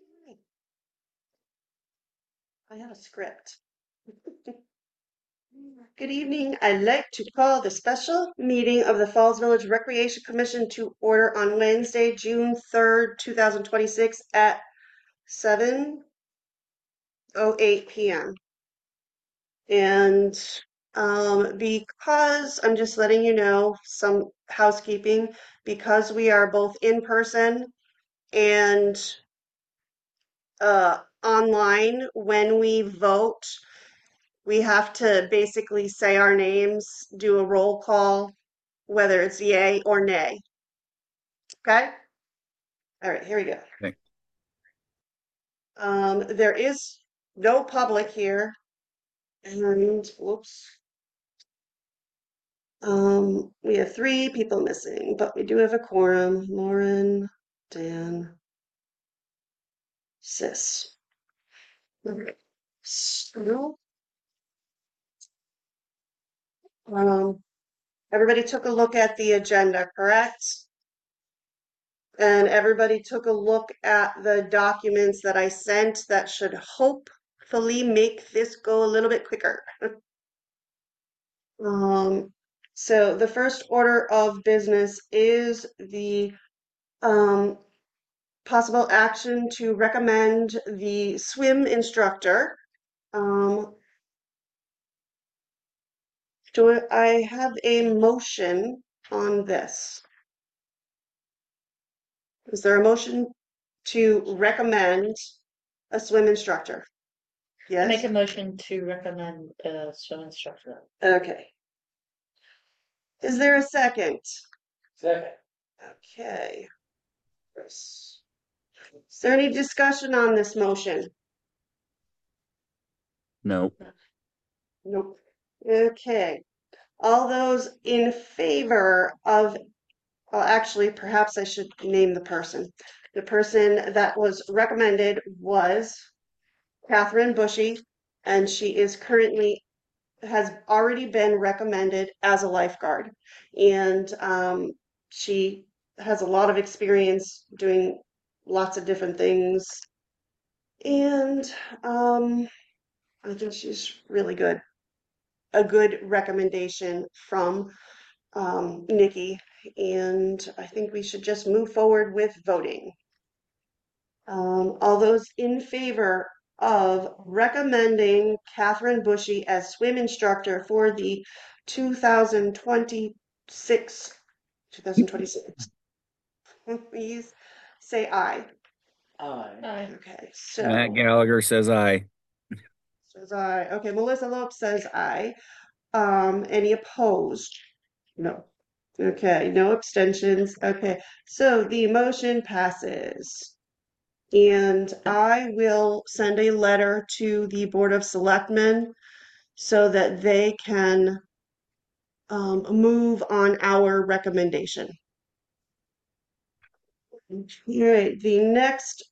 I have a script. Good evening. I'd like to call the special meeting of the Falls Village Recreation Commission to order on Wednesday, June 3rd, 2026 at 7:08 p.m. And because I'm just letting you know some housekeeping, because we are both in person and online when we vote, we have to basically say our names, do a roll call, whether it's yay or nay. Okay? All right, here we go. Okay. There is no public here. And whoops. We have 3 people missing, but we do have a quorum. Lauren, Dan, Sis. Okay. So, everybody took a look at the agenda, correct? And everybody took a look at the documents that I sent that should hopefully make this go a little bit quicker. So the first order of business is the um, possible action to recommend the swim instructor. Do I have a motion on this? Is there a motion to recommend a swim instructor? I make Yes? a motion to recommend a swim instructor. Okay. Is there a second? Second. Okay. Is there any discussion on this motion? No. Nope. Okay. All those in favor of, well, actually, perhaps I should name the person. The person that was recommended was Catherine Bushy, and she is currently, has already been recommended as a lifeguard. And she has a lot of experience doing lots of different things. And I think she's really good. A good recommendation from Nikki, and I think we should just move forward with voting. All those in favor of recommending Catherine Bushy as swim instructor for the 2026, please say aye. Aye. Okay, Matt so Gallagher says aye. says aye. Okay, Melissa Lopes says aye. Any opposed? No. Okay, no abstentions. Okay, so the motion passes. And I will send a letter to the Board of Selectmen so that they can move on our recommendation. All right, the next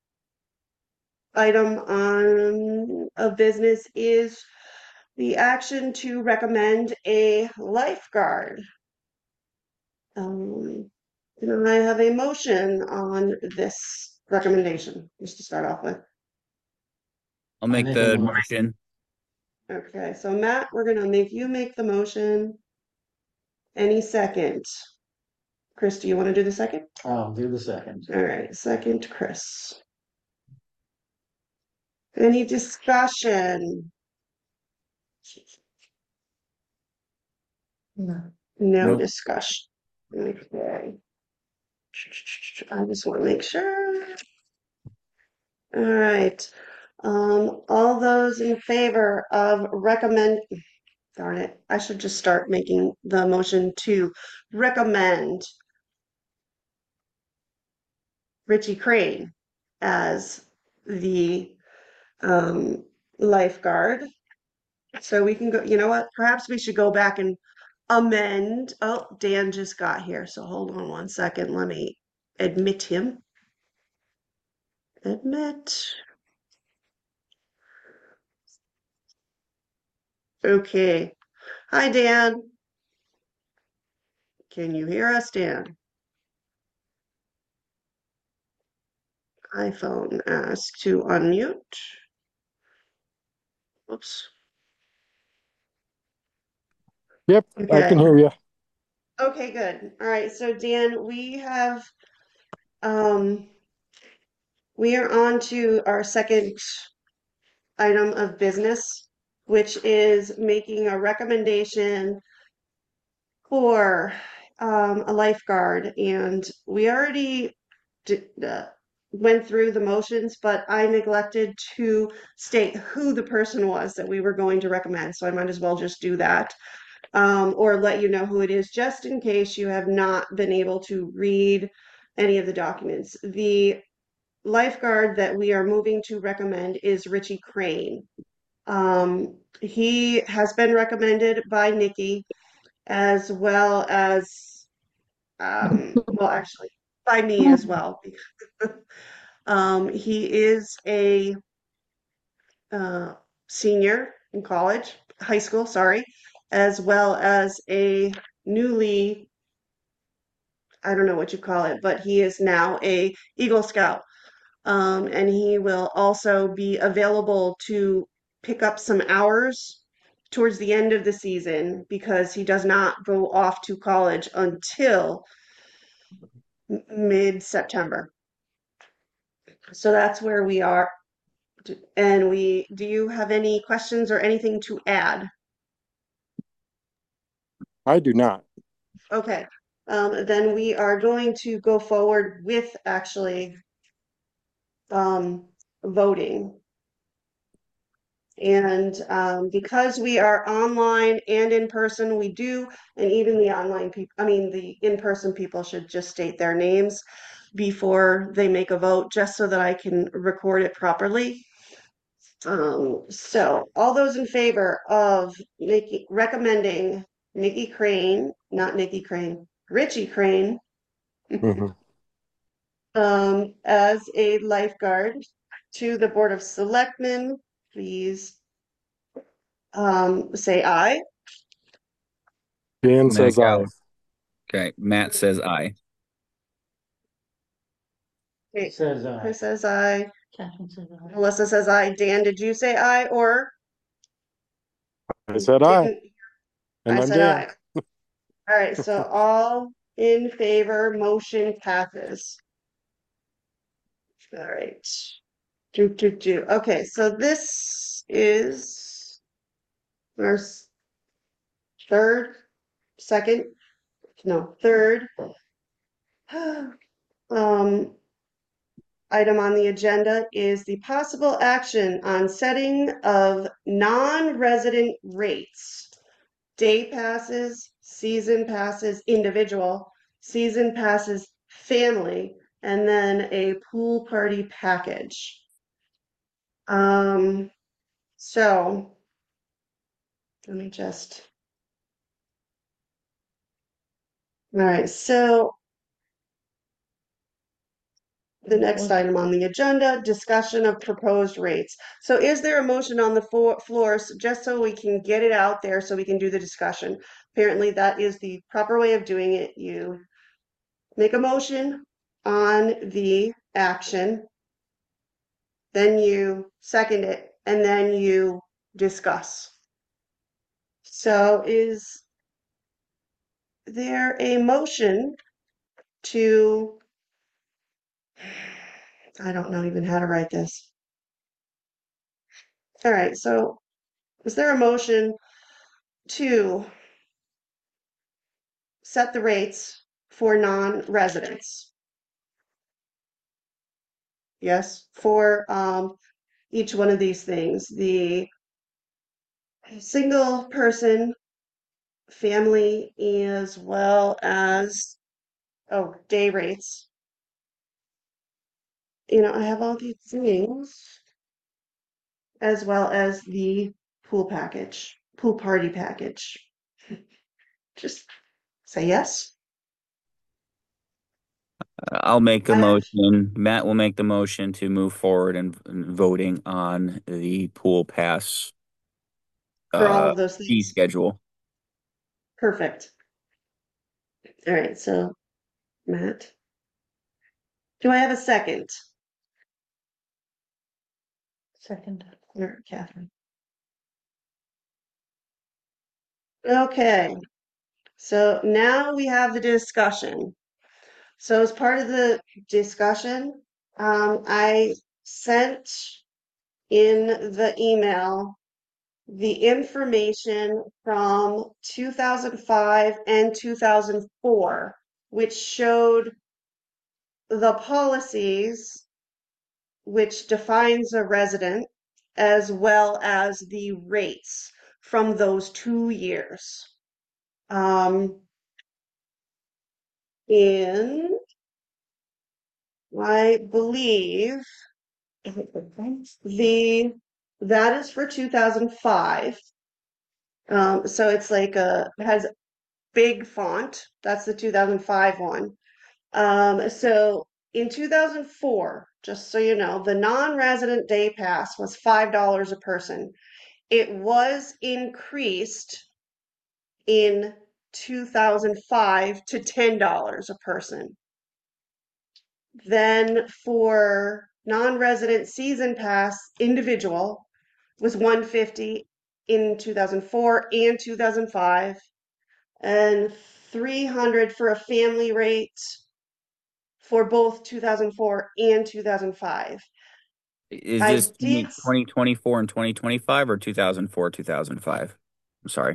item on of business is the action to recommend a lifeguard. Can I have a motion on this recommendation, just to start off with? I'll make make the a motion. Okay, so Matt, we're gonna make you make the motion. Any second? Chris, do you want to do the second? I'll do the second. All right, second, Chris. Any discussion? No. No Nope. discussion. Okay. I just want to make sure. All right. All those in favor of recommend, darn it, I should just start making the motion to recommend Richie Crane as the lifeguard. So we can go, you know what? Perhaps we should go back and amend. Oh, Dan just got here, so hold on one second. Let me admit him. Admit. Okay. Hi, Dan. Can you hear us, Dan? iPhone ask to unmute. Oops. Yep, I Okay. can hear you. Okay, good. All right, so Dan, we are on to our second item of business, which is making a recommendation for a lifeguard. And we already went through the motions, but I neglected to state who the person was that we were going to recommend. So I might as well just do that. Or let you know who it is, just in case you have not been able to read any of the documents. The lifeguard that we are moving to recommend is Richie Crane. He has been recommended by Nikki as well as, well, actually, by me as well. He is a senior in college, high school, sorry, as well as a newly, I don't know what you call it, but he is now a Eagle Scout. And he will also be available to pick up some hours towards the end of the season because he does not go off to college until mid-September. So that's where we are. And do you have any questions or anything to add? I do not. Okay, then we are going to go forward with actually voting. And because we are online and in person, we do, and even the online people, I mean, the in-person people should just state their names before they make a vote, just so that I can record it properly. So all those in favor of recommending Nikki Crane, not Nikki Crane, Richie Crane, Mhm. as a lifeguard to the Board of Selectmen, please say aye. Dan says aye. Okay, Matt says aye. Okay, Says aye. Chris says aye. Catherine says aye. Melissa says aye. Dan, did you say aye or? I said aye, didn't- and I I'm said Dan. aye. All right, so all in favor, motion passes. All right. Do. Okay, so this is our third, second, no, third um, item on the agenda is the possible action on setting of non-resident rates. Day passes, season passes, individual, season passes, family, and then a pool party package. So let me just. All right, so the next item on the agenda, discussion of proposed rates. So is there a motion on the floor, just so we can get it out there so we can do the discussion? Apparently that is the proper way of doing it. You make a motion on the action, then you second it, and then you discuss. So is there a motion to, I don't know even how to write this. All right, so is there a motion to set the rates for non-residents? Yes, for each one of these things. The single person, family, as well as, oh, day rates. You know, I have all these things, as well as the pool package, pool party package. Just say yes. I'll make a I- motion. Matt will make the motion to move forward and voting on the pool pass For all of those fee things. schedule. Perfect. All right, so Matt. Do I have a second? Second. Or Catherine. Okay, so now we have the discussion. So as part of the discussion, I sent in the email the information from 2005 and 2004, which showed the policies which defines a resident, as well as the rates from those 2 years. And I believe that is for 2005. So it's like it has big font. That's the 2005 one. So in 2004, just so you know, the non-resident day pass was $5 a person. It was increased in 2005 to $10 a person. Then for non-resident season pass individual was $150 in 2004 and 2005, and $300 for a family rate for both 2004 and 2005. Is I this did 2024 and 2025 or 2004, 2005? I'm sorry.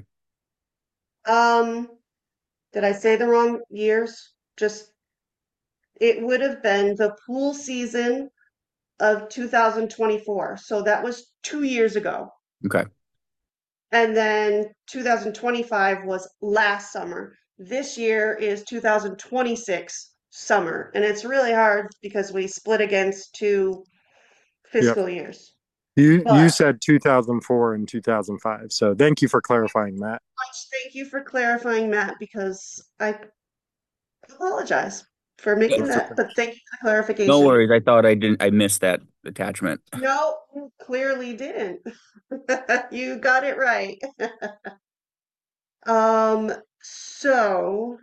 did I say the wrong years? Just it would have been the pool season of 2024. So that was 2 years ago. Okay. And then 2025 was last summer. This year is 2026 summer. And it's really hard because we split against 2 fiscal years. You But said 2004 and 2005. So thank you for clarifying that. thank you for clarifying, Matt, because I apologize for making That's that, okay. but thank you for clarification. No worries. I thought I missed that attachment. No, you clearly didn't. You got it right. So,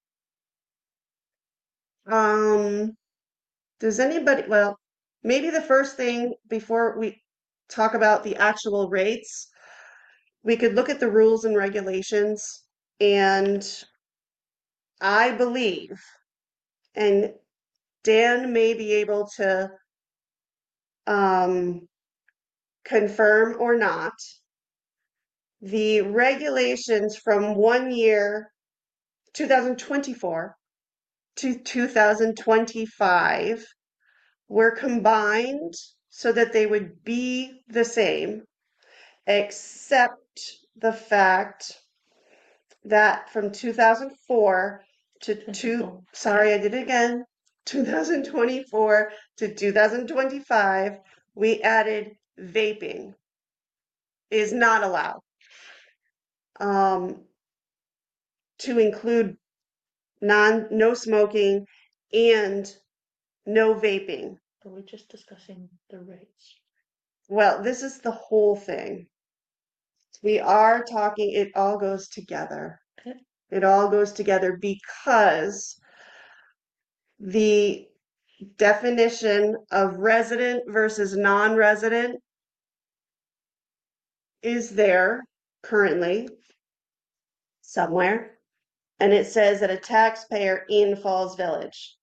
does anybody, well, maybe the first thing before we talk about the actual rates, we could look at the rules and regulations, and I believe, and Dan may be able to confirm or not, the regulations from 1 year, 2024 to 2025 were combined so that they would be the same, except the fact that from 2004 to 2024 to 2025, we added vaping is not allowed. To include no smoking and no vaping. Are we just discussing the rates? Well, this is the whole thing. We are talking, it all goes together. Okay. It all goes together because the definition of resident versus non-resident is there currently somewhere, and it says that a taxpayer in Falls Village.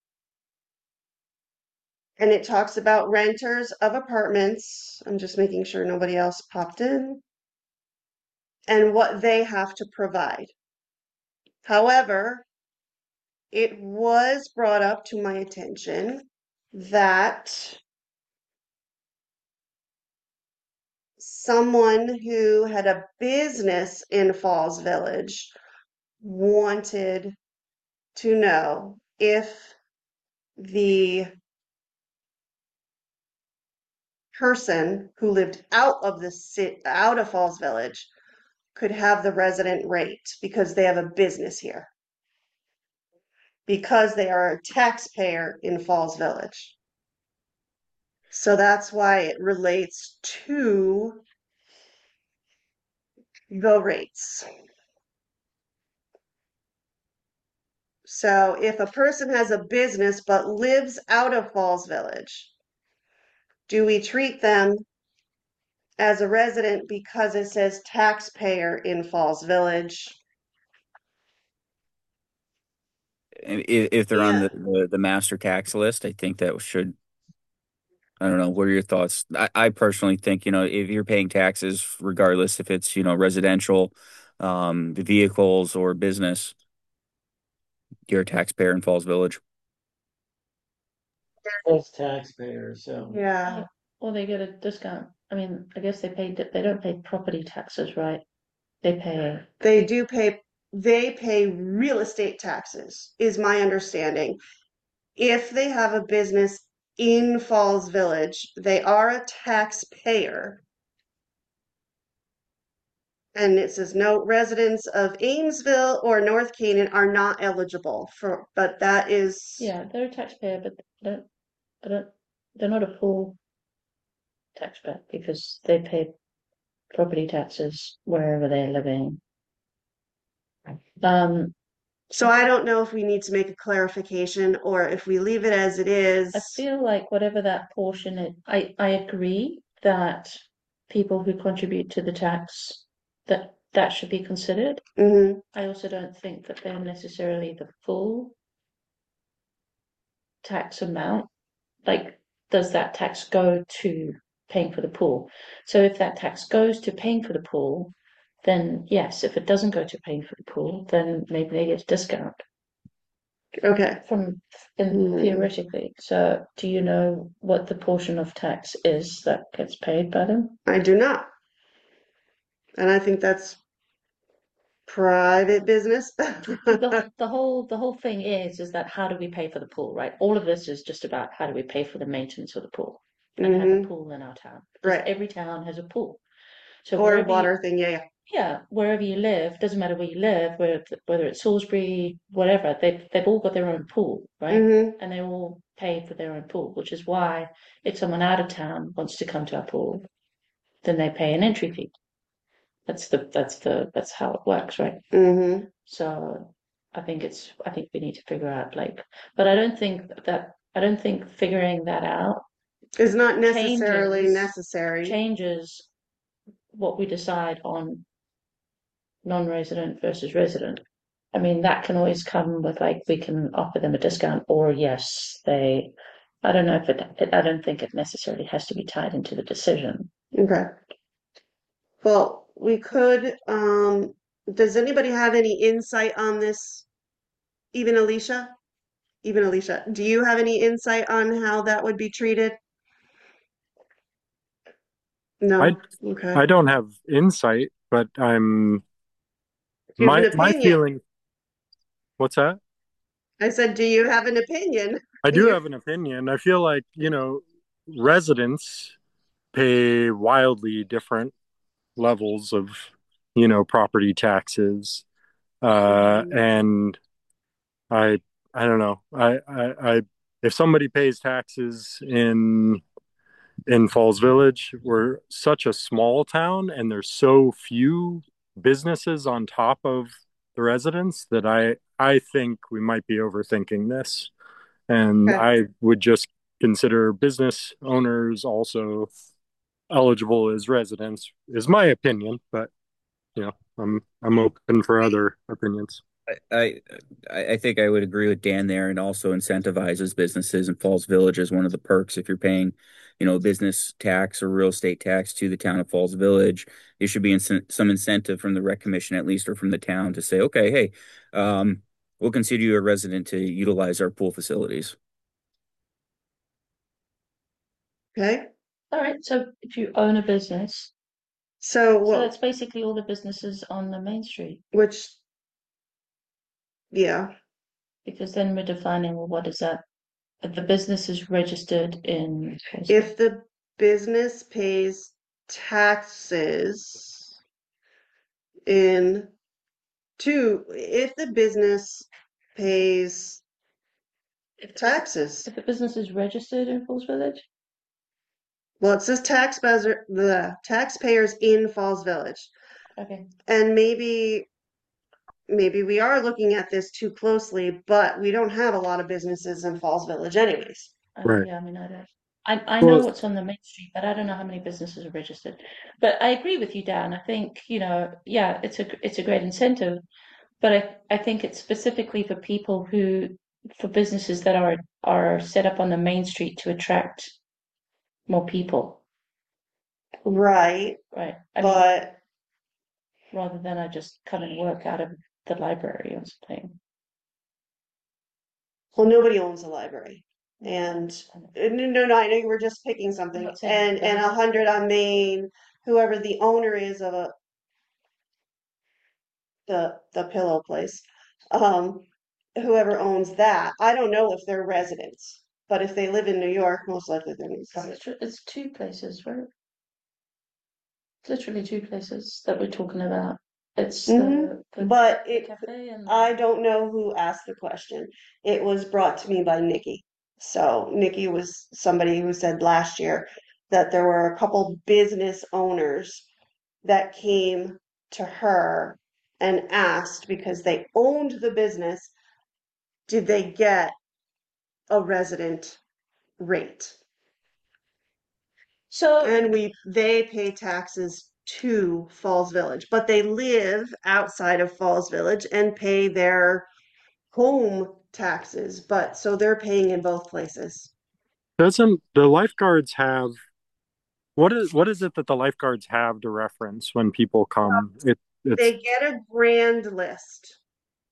And it talks about renters of apartments. I'm just making sure nobody else popped in. And what they have to provide. However, it was brought up to my attention that someone who had a business in Falls Village wanted to know if the person who lived out of Falls Village could have the resident rate because they have a business here. Because they are a taxpayer in Falls Village. So that's why it relates to the rates. So if a person has a business but lives out of Falls Village, do we treat them as a resident because it says taxpayer in Falls Village. If they're on Yeah. the master tax list, I think that should, I don't know, what are your thoughts? I personally think, if you're paying taxes, regardless if it's, residential, vehicles or business, you're a taxpayer in Falls Village. As taxpayers, so. Yeah. Or they get a discount. I mean, I guess they don't pay property taxes, right? They pay, They pay real estate taxes, is my understanding. If they have a business in Falls Village, they are a taxpayer. And it says no, residents of Amesville or North Canaan are not eligible for, but that is. yeah, they're a taxpayer, but I don't, they're not a full taxpayer because they pay property taxes wherever they're living. So I don't know if we need to make a clarification or if we leave it as it is. I feel like whatever that portion is, I agree that people who contribute to the tax, that should be considered. Mhm. I also don't think that they're necessarily the full tax amount. Like, does that tax go to paying for the pool? So if that tax goes to paying for the pool, then yes. If it doesn't go to paying for the pool, then maybe they get a discount Okay. theoretically. So do you know what the portion of tax is that gets paid by them? I do not. And I think that's private business. The whole thing is that how do we pay for the pool, right? All of this is just about how do we pay for the maintenance of the pool and have a Mhm. pool in our town. Because Right. every town has a pool. So Or wherever water thing, yeah. yeah, wherever you live, doesn't matter where you live, whether it's Salisbury, whatever, they've all got their own pool, right? Mhm. And they all pay for their own pool, which is why if someone out of town wants to come to our pool, then they pay an entry fee. That's how it works, right? Mhm. So I think we need to figure out but I don't think figuring that out Is not necessarily changes necessary. changes what we decide on non-resident versus resident. I mean, that can always come with we can offer them a discount or yes, I don't know if I don't think it necessarily has to be tied into the decision. Okay. Well, we could, does anybody have any insight on this? Even Alicia? Even Alicia, do you have any insight on how that would be treated? No? Okay. I don't have insight, but Do you have an my opinion? feeling. What's that? I said, do you have an opinion? I do have an opinion. I feel like, residents pay wildly different levels of, property taxes. And I don't know. If somebody pays taxes in Falls Village, we're such a small town and there's so few businesses on top of the residents that I think we might be overthinking this. And Okay. I would just consider business owners also eligible as residents, is my opinion, but I'm open for other opinions. I I think I would agree with Dan there, and also incentivizes businesses in Falls Village as one of the perks. If you're paying, business tax or real estate tax to the town of Falls Village, there should be some incentive from the rec commission at least, or from the town to say, okay, hey, we'll consider you a resident to utilize our pool facilities. Okay. All right, so if you own a business, So so that's basically all the businesses on the main street, yeah. because then we're defining, well, what is that? If the business is registered in. If the business pays taxes if the business pays taxes. If the business is registered in Falls Village, Well, it says the taxpayers in Falls Village. okay. And maybe we are looking at this too closely, but we don't have a lot of businesses in Falls Village anyways. Right. Yeah, I mean, I know Well, what's on the main street, but I don't know how many businesses are registered. But I agree with you, Dan. I think, yeah, it's a great incentive, but I think it's specifically for people for businesses that are set up on the main street to attract more people, Right, right? I mean, but rather than I just come and work out of the library or something. well, nobody owns a library. And no, I know you were just picking I'm something. not saying And 100 on Main, whoever the owner is of the pillow place, um, whoever owns that, I don't know if they're residents, but if they live in New York, most likely they're residents. it's two places, right? It's literally two places that we're talking about. It's But the cafe and I don't know who asked the question. It was brought to me by Nikki. So Nikki was somebody who said last year that there were a couple business owners that came to her and asked because they owned the business, did they get a resident rate? so And they pay taxes to Falls Village, but they live outside of Falls Village and pay their home taxes, but so they're paying in both places. doesn't the lifeguards have what is it that the lifeguards have to reference when people come? It's They get a grand list.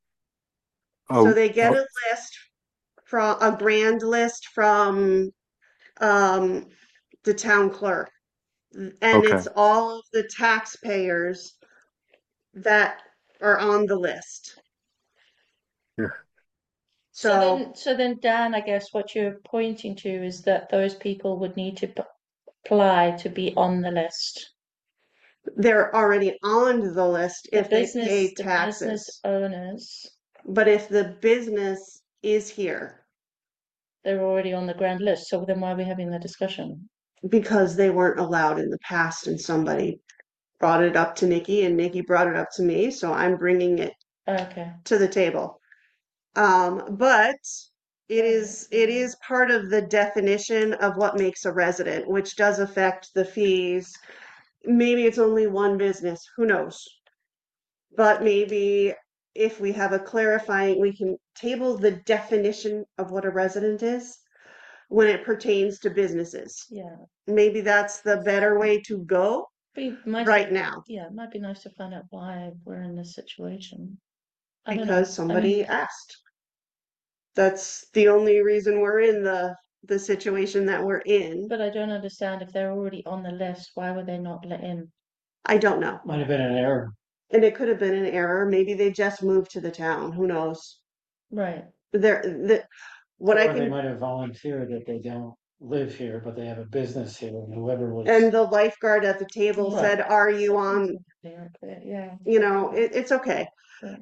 So oh, they get oh a list from a grand list from um, the town clerk, and okay. it's all of the taxpayers that are on the list. Yeah. so then, Dan, I guess what you're pointing to is that those people would need to apply to be on the list. They're already on the list if they pay The business taxes. owners, But if the business is here they're already on the grand list. So then why are we having the discussion? because they weren't allowed in the past and somebody brought it up to Nikki and Nikki brought it up to me, so I'm bringing it Okay. to the table. But it is part of the definition of what makes a resident, which does affect the fees. Maybe it's only one business, who knows? But maybe if we have a clarifying, we can table the definition of what a resident is when it pertains to businesses. Yeah. Maybe that's the better way to go right now Yeah, it might be nice to find out why we're in this situation. I don't know. because somebody asked. That's the only reason we're in the situation that we're in. But I don't understand if they're already on the list, why were they not let in? I don't know. Might have been an error. And it could have been an error. Maybe they just moved to the town. Who knows? Right. What I Or they can might have volunteered that they don't live here, but they have a business here, and whoever was. and the lifeguard at the table Right. said, "Are you on?" Yeah. It's okay. Yeah.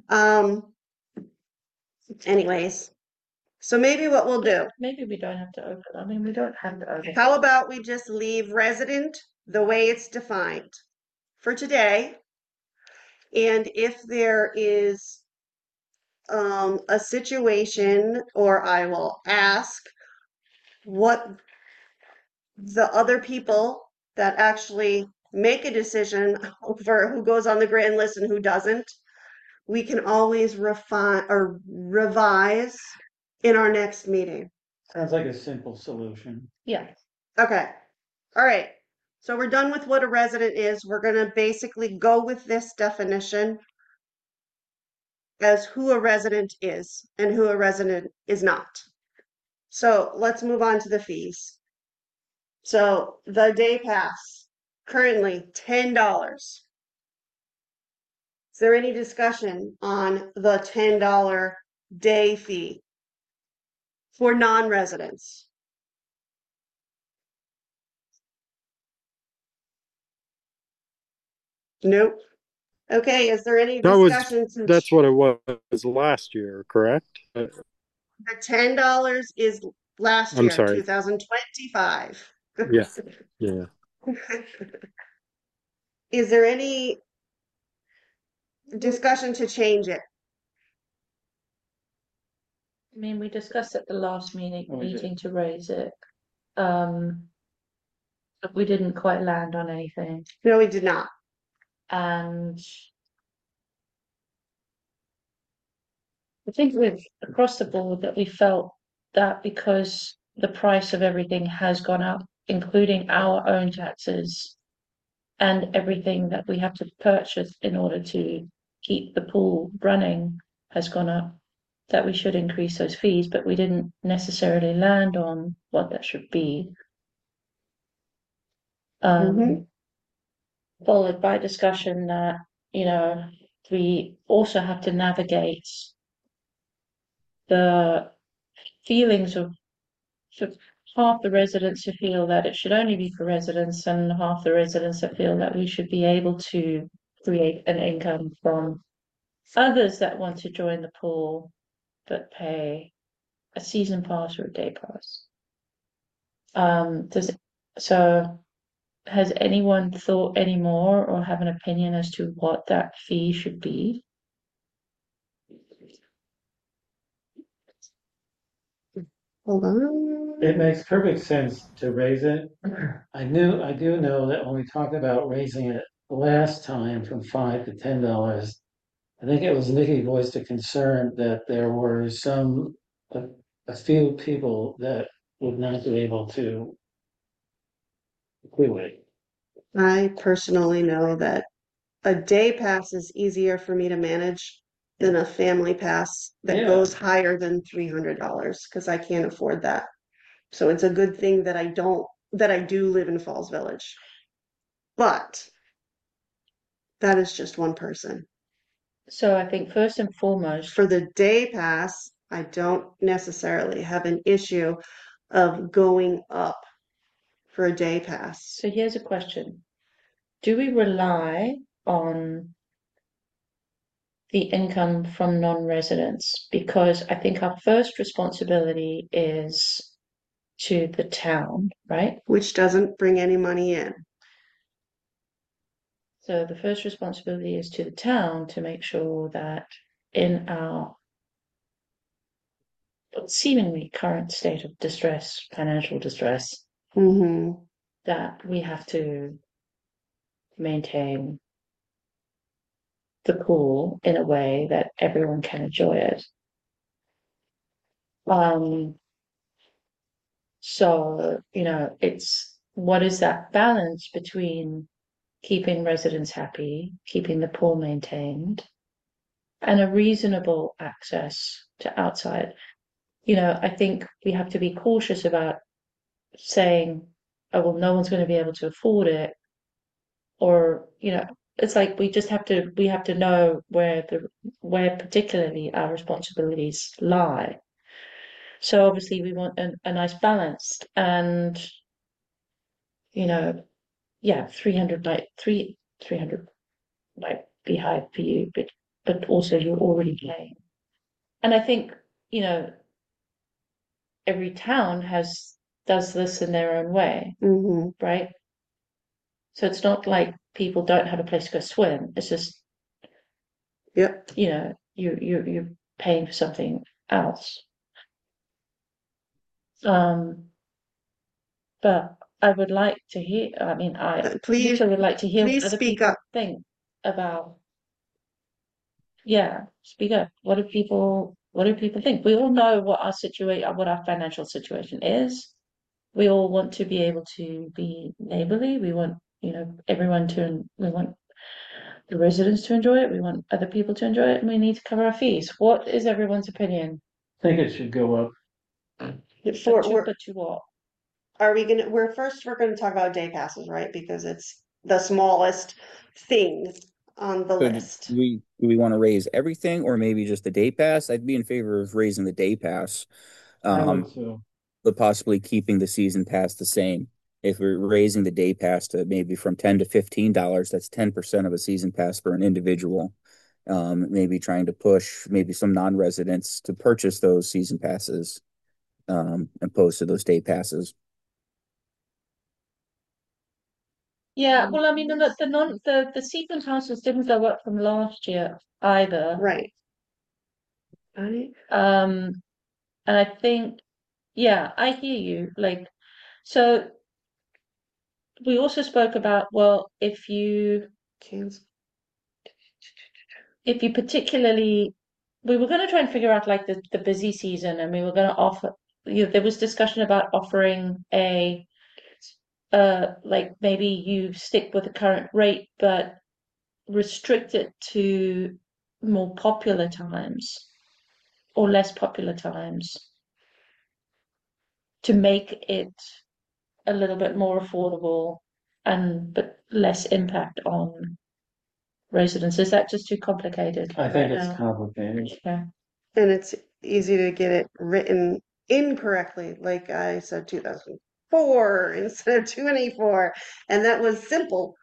Anyways, so maybe what we'll do, Maybe we don't have to open. I mean, we don't have to open. how about we just leave resident the way it's defined for today? And if there is a situation, or I will ask what the other people that actually make a decision over who goes on the grand list and who doesn't, we can always refine or revise in our next meeting. Sounds like a simple solution. Yeah. Okay. All right. So we're done with what a resident is. We're going to basically go with this definition as who a resident is and who a resident is not. So let's move on to the fees. So the day pass, currently $10. Is there any discussion on the $10 day fee for non-residents? Nope. Okay, is there any discussion That's since what it was last year, correct? the $10 is last I'm year, sorry. 2025? Yeah. Yeah. Is there any discussion to change it? I mean, we discussed at the last meeting Oh, we did. to raise it. but we didn't quite land on anything. No, we did not. And I think we've across the board that we felt that because the price of everything has gone up, including our own taxes and everything that we have to purchase in order to keep the pool running has gone up, that we should increase those fees, but we didn't necessarily land on what that should be. Mhm. Followed by discussion that, we also have to navigate the feelings of sort of half the residents who feel that it should only be for residents and half the residents that feel that we should be able to create an income from others that want to join the pool but pay a season pass or a day pass. Does so has anyone thought any more or have an opinion as to what that fee should be? Hold on. It makes perfect sense to raise it. I do know that when we talked about raising it last time from $5 to $10, I think it was Nikki voiced a concern that there were a few people that would not be able to do it. I personally know that a day pass is easier for me to manage than a family pass that Yeah. goes higher than $300 because I can't afford that. So it's a good thing that I do live in Falls Village. But that is just one person. So I think first and foremost, For the day pass, I don't necessarily have an issue of going up for a day pass. so here's a question. Do we rely on the income from non-residents? Because I think our first responsibility is to the town, right? Which doesn't bring any money in. So the first responsibility is to the town to make sure that in our seemingly current state of distress, financial distress, Mm-hmm. that we have to maintain the pool in a way that everyone can enjoy it. So, it's what is that balance between keeping residents happy, keeping the pool maintained, and a reasonable access to outside. I think we have to be cautious about saying, oh, well, no one's going to be able to afford it. Or, it's like we have to know where particularly our responsibilities lie. So obviously we want a nice balance and, yeah, 300 might be high for you, but also you're already paying. And I think, you know, every town does this in their own way, Mm-hmm. right? So it's not like people don't have a place to go swim. It's just, Yep. you're paying for something else. But I would like to hear, I mean, I Please, usually would like to hear what please other speak people up. think about, yeah, speak up. What do people think? We all know what our financial situation is. We all want to be able to be neighborly. We want, we want the residents to enjoy it. We want other people to enjoy it, and we need to cover our fees. What is everyone's opinion? I think it should go up. But to what? We're gonna talk about day passes, right? Because it's the smallest thing on the So list. do we want to raise everything or maybe just the day pass? I'd be in favor of raising the day pass, I would um, too. but possibly keeping the season pass the same. If we're raising the day pass to maybe from $10 to $15, that's 10% of a season pass for an individual. Maybe trying to push maybe some non-residents to purchase those season passes, opposed to those day passes. Yeah, well, I mean, the season houses didn't go up from last year either. Right. I And I think, yeah, I hear you. Like, So we also spoke about, well, if you Cancel. particularly, we were going to try and figure out like the busy season, and we were going to offer, there was discussion about offering like maybe you stick with the current rate, but restrict it to more popular times or less popular times to make it a little bit more affordable and but less impact on residents. Is that just too complicated I right think it's now? complicated. Yeah. And it's easy to get it written incorrectly, like I said 2004 instead of 24, and that was simple.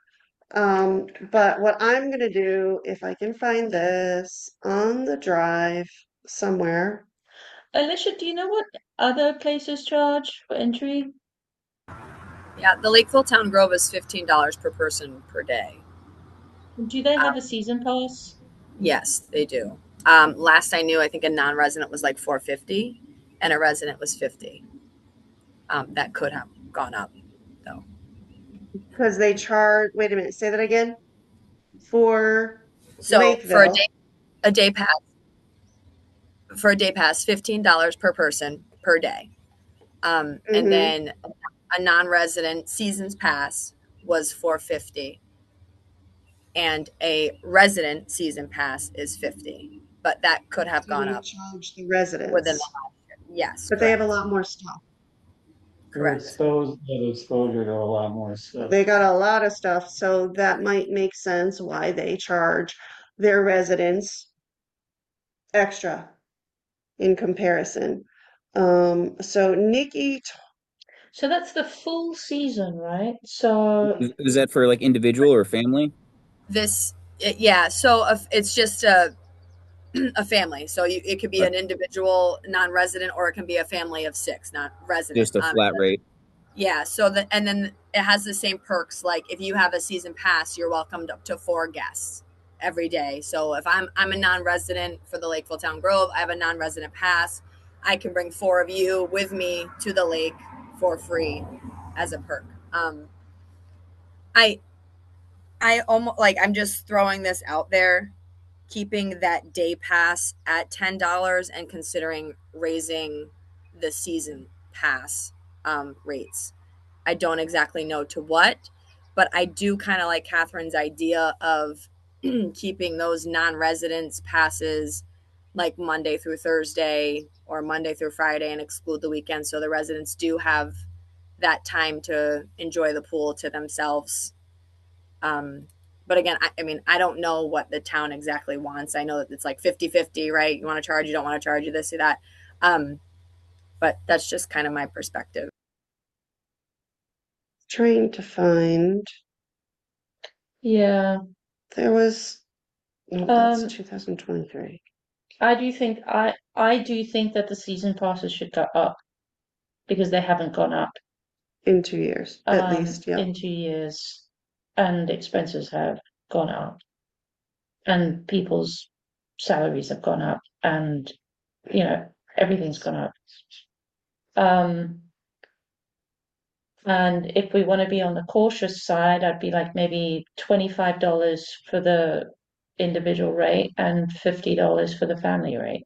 But what I'm gonna do, if I can find this on the drive somewhere, Alicia, do you know what other places charge for entry? Yeah, the Lakeville Town Grove is $15 per person per day. Do they have a season pass? Yes, they do. Last I knew, I think a non-resident was like 450, and a resident was 50. That could have gone up though. because they charge, wait a minute, say that again, for So Lakeville. a day pass for a day pass, $15 per person per day. And Mm-hmm. then a non-resident seasons pass was 450, and a resident season pass is 50. But that could have So gone you up charge the within the residents, last year. Yes, but they have a correct. lot more stuff. You're Correct. exposed, you have exposure to a lot more stuff. They got a lot of stuff, so that might make sense why they charge their residents extra in comparison. So Nikki, So that's the full season, right? So Is that for like individual or family? Yeah. So it's just a family. So it could be Uh, an individual non-resident, or it can be a family of six, not resident. just a flat rate. Yeah. And then it has the same perks. Like if you have a season pass, you're welcomed up to 4 guests every day. So if I'm a non-resident for the Lakeville Town Grove, I have a non-resident pass. I can bring 4 of you with me to the lake for free as a perk. I I almost like I'm just throwing this out there, keeping that day pass at $10 and considering raising the season pass rates. I don't exactly know to what, but I do kind of like Catherine's idea of keeping those non-residents passes like Monday through Thursday or Monday through Friday and exclude the weekend, so the residents do have that time to enjoy the pool to themselves. um, but again, I mean, I don't know what the town exactly wants. I know that it's like 50-50, right? You want to charge, you don't want to charge, you this, or that. Um, but that's just kind of my perspective. trying to find, yeah, there was, no, that's um, 2023. I do think that the season passes should go up because they haven't gone up In 2 years, at least, yeah. in 2 years, and expenses have gone up, and people's salaries have gone up, and everything's gone up. And if we want to be on the cautious side, I'd be like maybe $25 for the individual rate and $50 for the family rate.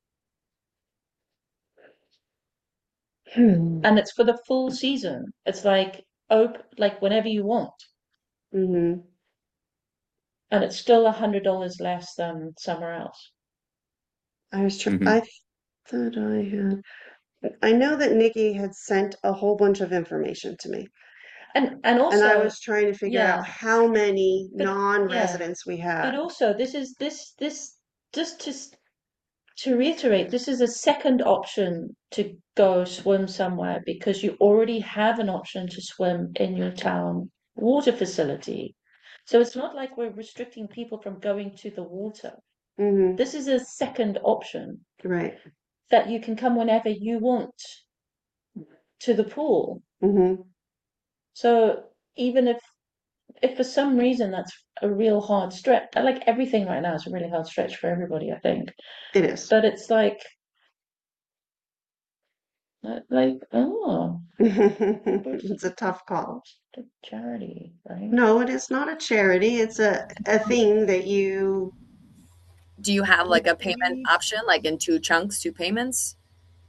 And it's for the full season. It's like like whenever you want. Mm-hmm. And it's still $100 less than somewhere else. Mhm. I thought I know that Nikki had sent a whole bunch of information to me, And and I also, was trying to figure out yeah, how many but yeah, non-residents we but had. also this just to reiterate, this is a second option to go swim somewhere because you already have an option to swim in your town water facility. So it's not like we're restricting people from going to the water. Mm-hmm. This is a second option Right. that you can come whenever you want to the pool. Mm-hmm. So even if for some reason that's a real hard stretch, like everything right now is a really hard stretch for everybody, I think. It is. But it's like Like, oh, It's a tough call. the charity, right? No, it is not a charity. It's a thing that you Do you have like a payment option, like in two chunks, two payments?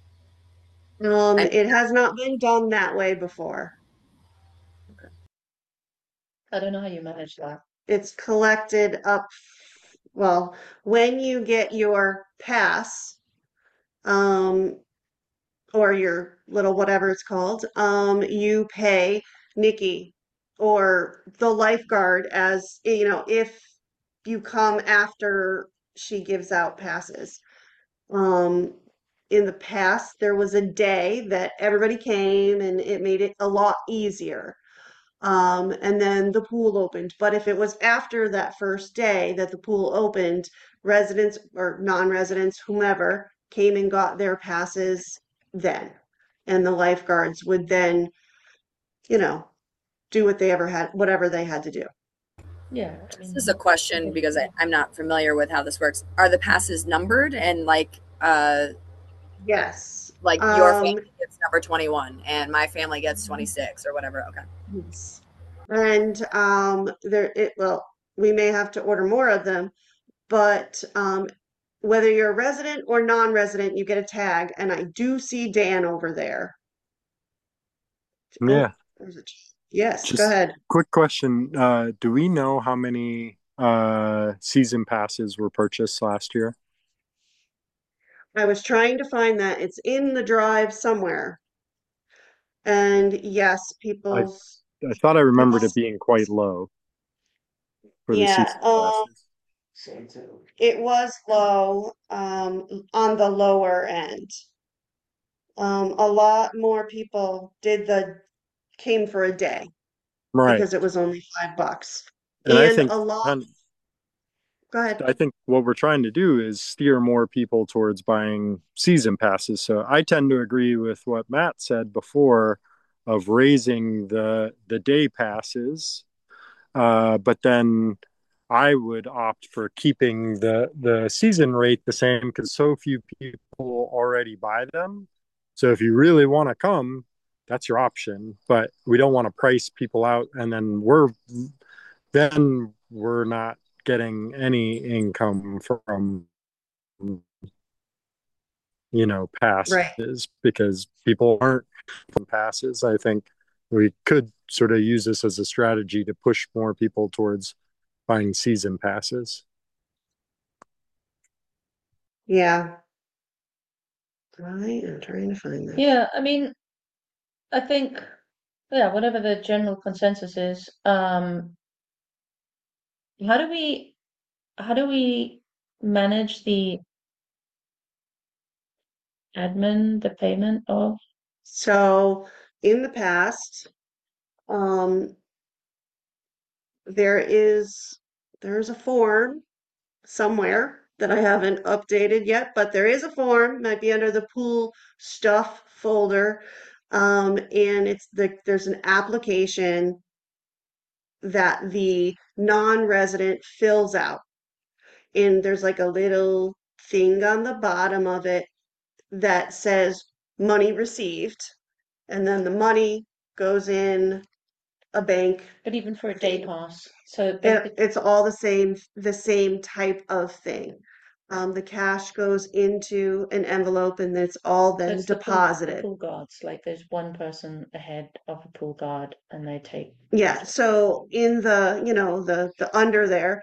I it has not been done that way before. I don't know how you manage that. It's collected up, well, when you get your pass, um, or your little whatever it's called, you pay Nikki or the lifeguard as, if you come after she gives out passes. Um, in the past, there was a day that everybody came and it made it a lot easier. And then the pool opened. But if it was after that first day that the pool opened, residents or non-residents, whomever, came and got their passes then. And the lifeguards would then, you know, do whatever they had to do. Yeah, I This mean, is a question because I'm not familiar with how this works. Are the passes numbered and Yes. like your family gets number 21 and my family gets 26 or whatever? Okay. Yes. And well, we may have to order more of them, but whether you're a resident or non-resident, you get a tag. And I do see Dan over there. Yeah. Oh, there's yes, go Just ahead. quick question. Do we know how many season passes were purchased last year? I was trying to find that. It's in the drive somewhere. And yes, I I thought I remembered it people's, being quite low for the yeah, season passes. So too. it was low, on the lower end. A lot more people came for a day Right. because it was only $5. And I And think a lot, kind go ahead. I think what we're trying to do is steer more people towards buying season passes. So I tend to agree with what Matt said before of raising the day passes. But then I would opt for keeping the season rate the same because so few people already buy them. So if you really want to come, that's your option. But we don't want to price people out, and then we're not getting any income from Right. passes because people aren't from passes. I think we could sort of use this as a strategy to push more people towards buying season passes. Yeah. I am trying to find that. yeah, I mean, I think, yeah, whatever the general consensus is, how do we how do we manage the the payment of? So in the past, um, there is there's a form somewhere that I haven't updated yet, but there is a form, might be under the pool stuff folder. And there's an application that the non-resident fills out. And there's like a little thing on the bottom of it that says money received, and then the money goes in a bank. But even for a day pass, so It's all the same type of thing. The cash goes into an envelope and it's all so then it's the deposited. pool guards. Like there's one person ahead of a pool guard, and they take. Yeah, so in the under there,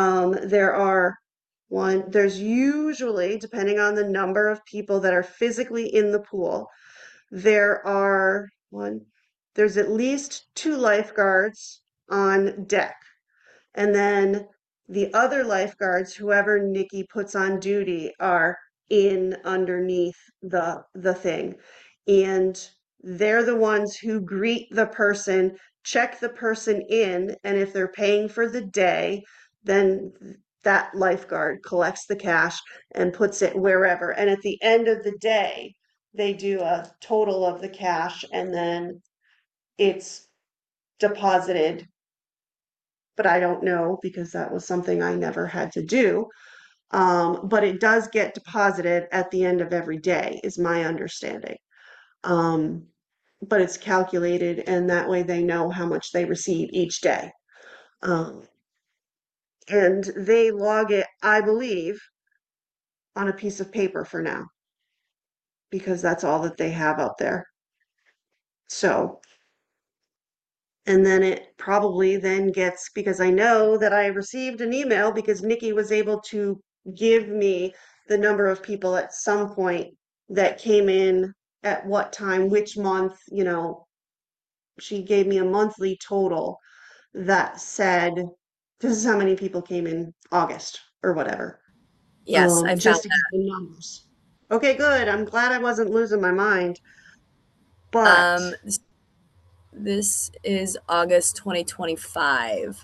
there's usually, depending on the number of people that are physically in the pool, there are there's at least two lifeguards on deck. And then the other lifeguards, whoever Nikki puts on duty, are in underneath the thing. And they're the ones who greet the person, check the person in, and if they're paying for the day, then that lifeguard collects the cash and puts it wherever. And at the end of the day, they do a total of the cash and then it's deposited, but I don't know because that was something I never had to do. But it does get deposited at the end of every day, is my understanding. But it's calculated, and that way they know how much they receive each day. Um, and they log it, I believe, on a piece of paper for now, because that's all that they have out there. So, and then it probably then gets, because I know that I received an email because Nikki was able to give me the number of people at some point that came in at what time, which month, she gave me a monthly total that said, this is how many people came in August or whatever. Yes, I found Just to get the numbers. Okay, good. I'm glad I wasn't losing my mind. that. But This is August 2025.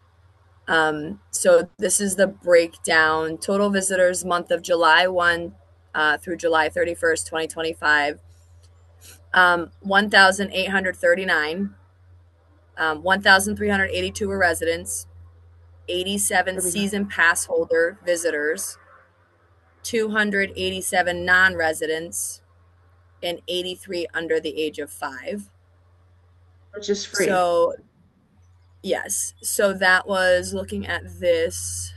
So this is the breakdown. Total visitors month of July 1 through July 31st, 2025. 1,839. 1,382 were residents. 87 there we go. season pass holder visitors. 287 non-residents. And 83 under the age of 5. Which is free. So, yes. So that was looking at this.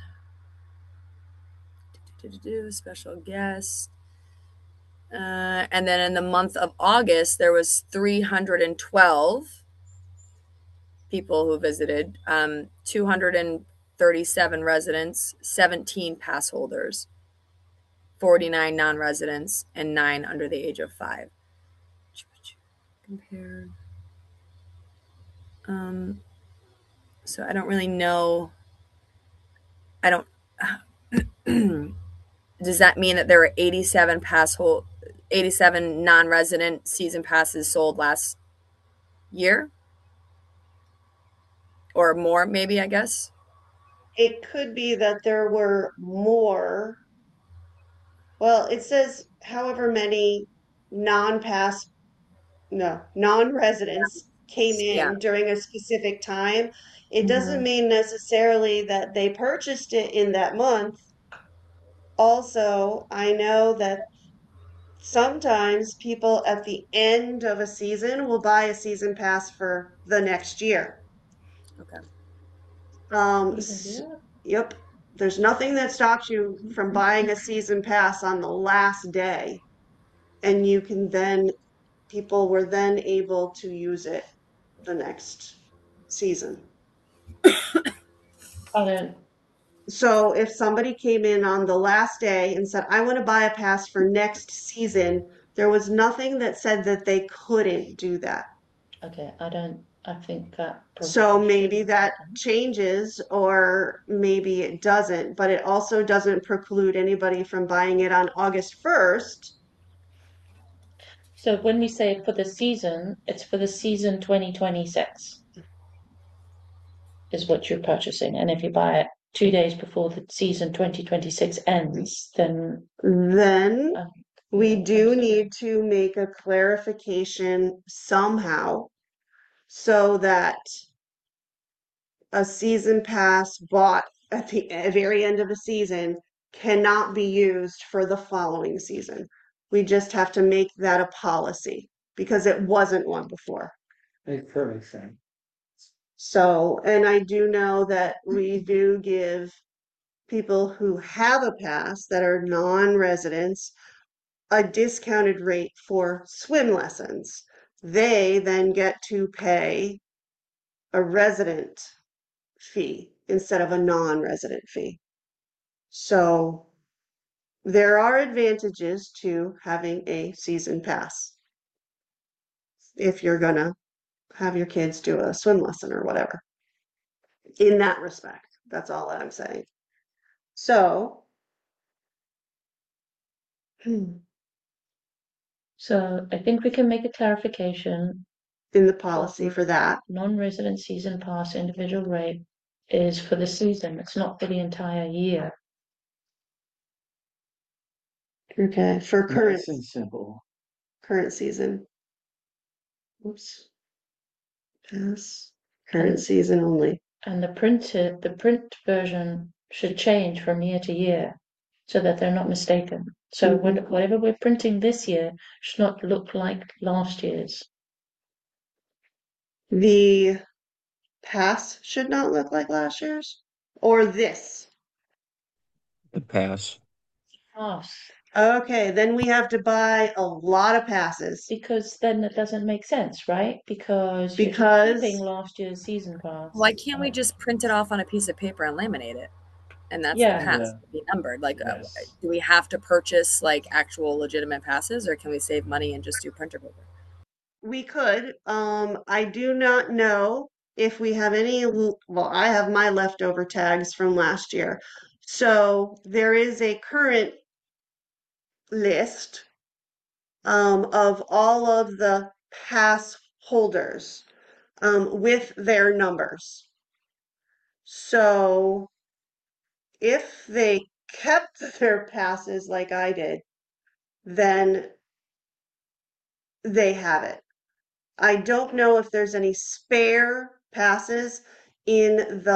Special guest. And then in the month of August, there was 312 people who visited, 237 residents, 17 pass holders, 49 non-residents, and 9 under the age of 5. Compare. So I don't really know. I don't. Does that mean that there were 87 non-resident season passes sold last year? Or more, maybe, I guess. It could be that there were more. Well, it says however many non-pass, no, non-residents came Yeah. in during a specific time. It doesn't Mhm. mean necessarily that they purchased it in that month. Also, I know that sometimes people at the end of a season will buy a season pass for the next year. Okay. Um, You can do s- that. yep. There's nothing that stops you from buying a season pass on the last day, and you can then, people were then able to use it the next season. I don't. So if somebody came in on the last day and said, I want to buy a pass for next season, there was nothing that said that they couldn't do that. Okay, I don't. I think that So probably maybe shouldn't that happen. changes, or maybe it doesn't, but it also doesn't preclude anybody from buying it on August 1st. So when we say for the season, it's for the season 2026 is what you're purchasing. And if you buy it 2 days before the season 2026 ends, then Then um, we yeah, do need to make a clarification somehow so that a season pass bought at the very end of the season cannot be used for the following season. We just have to make that a policy because it wasn't one before. Makes perfect sense. So, and I do know that we do give people who have a pass that are non-residents a discounted rate for swim lessons. They then get to pay a resident fee instead of a non-resident fee. So there are advantages to having a season pass if you're gonna have your kids do a swim lesson or whatever. In that respect, that's all that I'm saying. So, in so I think we can make a clarification the policy for for that, non-resident season pass individual rate is for the season. It's not for the entire year. okay, for Nice and simple. current season. Oops. Pass current And season only. and the print version should change from year to year. so that they're not mistaken. So Mhm. whatever we're printing this year should not look like last year's. The pass should not look like last year's, or this. The pass. Pass. Okay, then we have to buy a lot of passes Because then it doesn't make sense, right? Because you're because keeping last year's season pass. Why can't we just print it off on a piece of paper and laminate it? And that's the Yeah. pass Yeah. be numbered. Like, Yes. do we have to purchase like actual legitimate passes, or can we save money and just do printer paper? we could. I do not know if we have any. Well, I have my leftover tags from last year. So there is a current list of all of the pass holders with their numbers. So if they kept their passes like I did, then they have it. I don't know if there's any spare passes in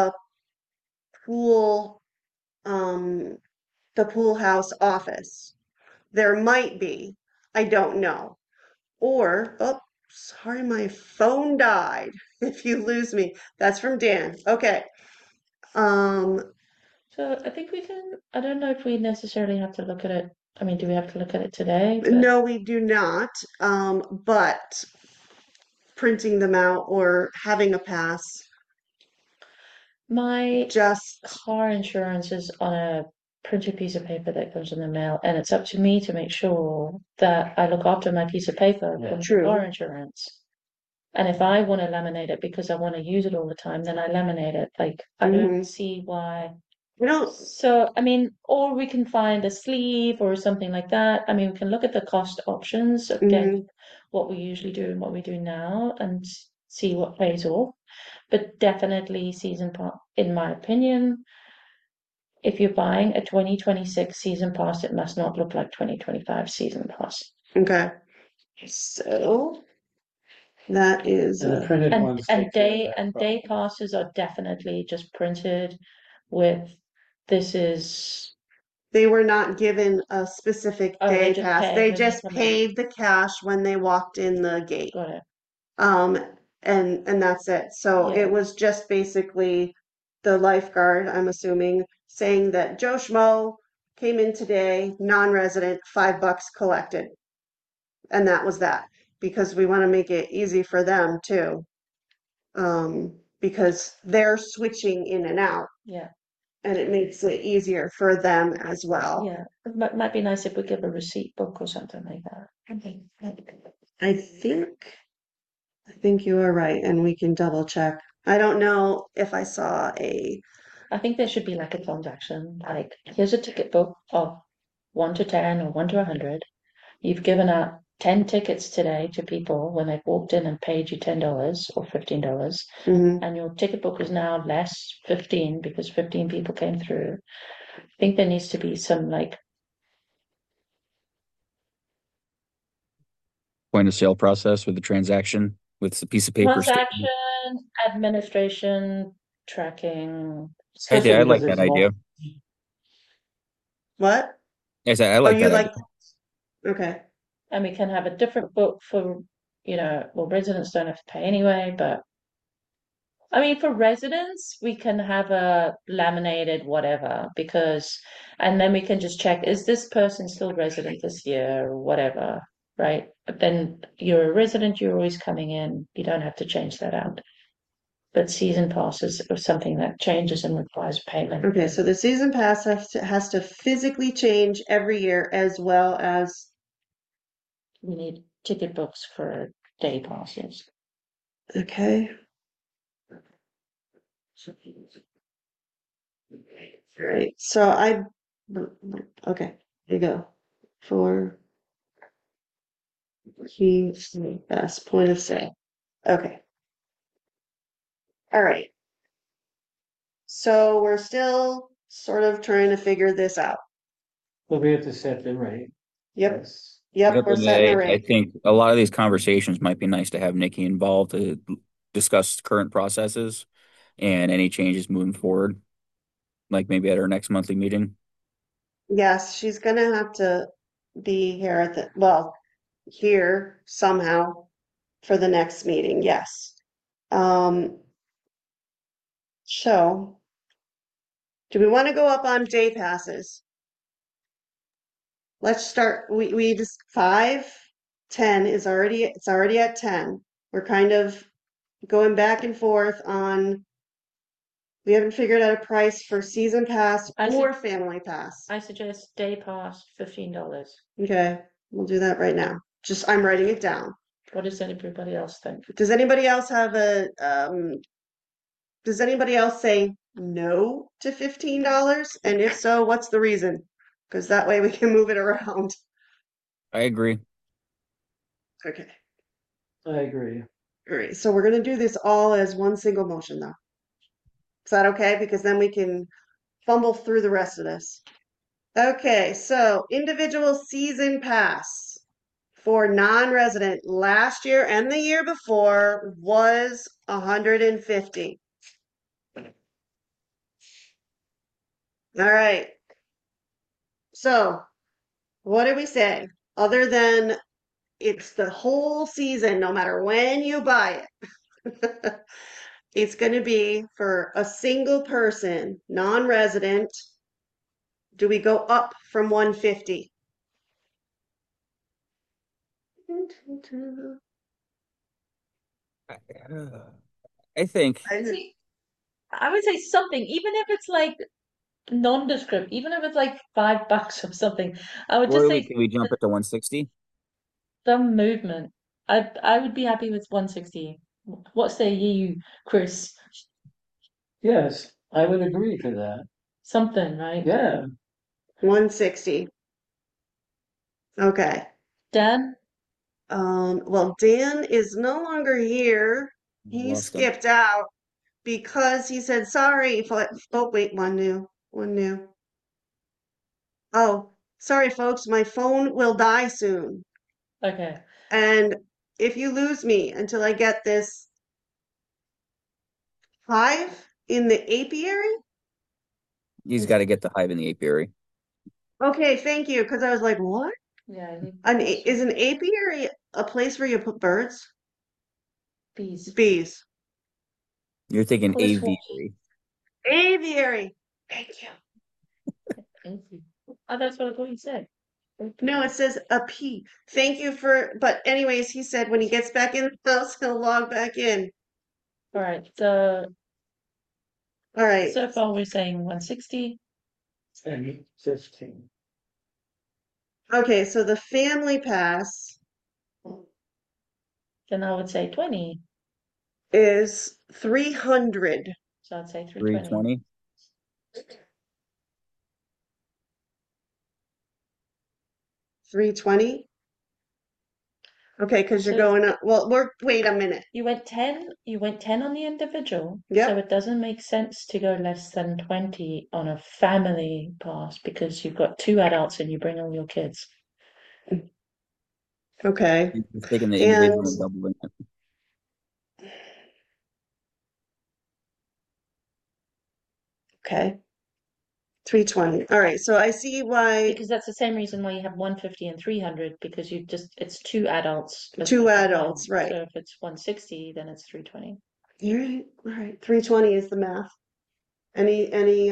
pool, um, the pool house office. There might be. I don't know. Or, oh, sorry, my phone died. If you lose me, that's from Dan. Okay. Um, So I think we can, I don't know if we necessarily have to look at it. I mean, do we have to look at it today? But no, we do not. But printing them out or having a pass, my just, car insurance is on a printed piece of paper that comes in the mail, and it's up to me to make sure that I look after my piece of paper Yeah. for True. car insurance. And if I want to laminate it because I want to use it all the time, then I laminate it. Like, I don't Mhm. see why. we don't, So, I mean, or we can find a sleeve or something like that. I mean, we can look at the cost options against mhm. what we usually do and what we do now and see what pays off. But definitely season pass, in my opinion, if you're buying a 2026 season pass, it must not look like 2025 season pass. Okay. So that is, And the printed And ones and take care of day that and day problem. passes are definitely just printed with this is they were not given a specific oh they day just pass. pay They when they just come in. paid the cash when they walked in the gate. Got it. Um, and that's it. So Yeah. it was just basically the lifeguard, I'm assuming, saying that Joe Schmo came in today, non-resident, $5 collected. And that was that, because we want to make it easy for them too. Because they're switching in and out, Yeah. and it makes it easier for them as well. Yeah. It might be nice if we give a receipt book or something like that. I think you are right, and we can double check. I don't know if I saw a, I think there should be like a transaction, like here's a ticket book of 1 to 10 or 1 to 100. You've given out 10 tickets today to people when they've walked in and paid you $10 or $15, mhm. and your ticket book is now less 15 because 15 people came through. I think there needs to be some like Point of sale process with the transaction with a piece of paper. transaction, administration, tracking. Especially I because like that there's idea. What? I Oh, like you that idea. like, okay. And we can have a different book for, well, residents don't have to pay anyway, but I mean, for residents, we can have a laminated whatever because, and then we can just check, is this person still resident this year or whatever, right? But then you're a resident, you're always coming in, you don't have to change that out. But season passes or something that changes and requires payment. Okay, so the season pass has to physically change every year as well as, We need ticket books for day passes. okay. All right, so okay, here you go. For key pass point of sale. Okay. All right. So we're still sort of trying to figure this out. But we have to set the rate. Yep, Yes. yep, we're setting a I rate. think a lot of these conversations might be nice to have Nikki involved to discuss current processes and any changes moving forward, like maybe at our next monthly meeting. Yes, she's gonna have to be here at the, well, here somehow for the next meeting, yes. Um, so do we want to go up on day passes? Let's start, we just 5, 10 is already, it's already at 10. We're kind of going back and forth on, we haven't figured out a price for season pass I see. or family pass. I suggest day pass $15. Okay, we'll do that right now. Just, I'm writing it down. What does everybody else think? Does anybody else have does anybody else say no to $15? And if so, what's the reason? Because that way we can move it around. I agree. Okay. I agree. All right. So we're going to do this all as one single motion, though. Is that okay? Because then we can fumble through the rest of this. Okay. So individual season pass for non-resident last year and the year before was 150. All right. So what do we say? Other than it's the whole season, no matter when you buy it. It's going to be for a single person, non-resident. Do we go up from 150? I think I would say something, even if it's like nondescript, even if it's like $5 or something. I would just Royally, say can we jump it to 160? some movement. I would be happy with 160. What say you, Chris? Yes, I would agree to that. Something, right? Yeah, 160. Okay. Dan? Well, Dan is no longer here. He Lost them. skipped out because he said sorry. Oh, wait, one new. Oh, sorry, folks. My phone will die soon. Okay. And if you lose me until I get this hive in the apiary, He's got to get the hive in the apiary. okay, thank you. Because I was like, what? Yeah, Is an apiary a place where you put birds? bees. Bees. You're thinking Chris Walsh. aviary. Aviary. Thank you. Oh, that's what I thought you said. No, it says a P. Thank you for, but anyways, he said when he gets back in the house, he'll log back in. All right. So All right. so far we're saying 160. and 15. Okay, so the family pass Then I would say 20. is 300. So I'd say 320. 320. 320. Okay, because you're So going up. Well, wait a minute. you went 10 on the individual. Yep. So it doesn't make sense to go less than 20 on a family pass because you've got 2 adults and you bring all your kids. Okay. He's taking the And individual and doubling it. okay. 320. All right, so I see why Because that's the same reason why you have 150 and 300 because it's 2 adults. as two opposed to adults, one. right. So if it's 160, then it's 320. All right. 320 is the math. Any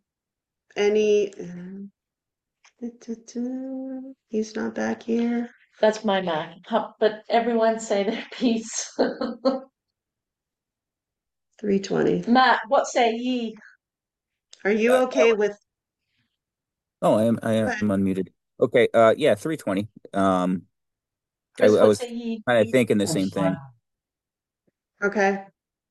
he's not back here. That's my math. But everyone say their piece. 320. Matt, what say ye? Are you okay with Oh, I am unmuted. Okay, yeah, 320. I Chris, what was say ye? kind of thinking the same thing. okay?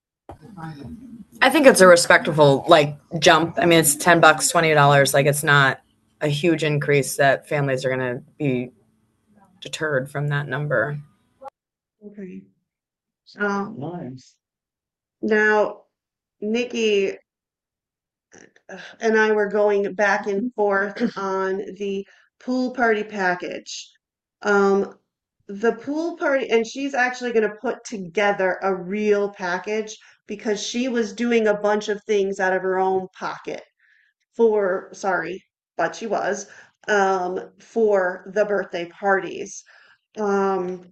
I think it's a respectable like jump. I mean, it's $10, $20. Like it's not a huge increase that families are going to be deterred from that number. Okay. Nice. Now, Nikki and I were going back and forth on the pool party package. The pool party, and she's actually going to put together a real package because she was doing a bunch of things out of her own pocket sorry, but she was, for the birthday parties. Um,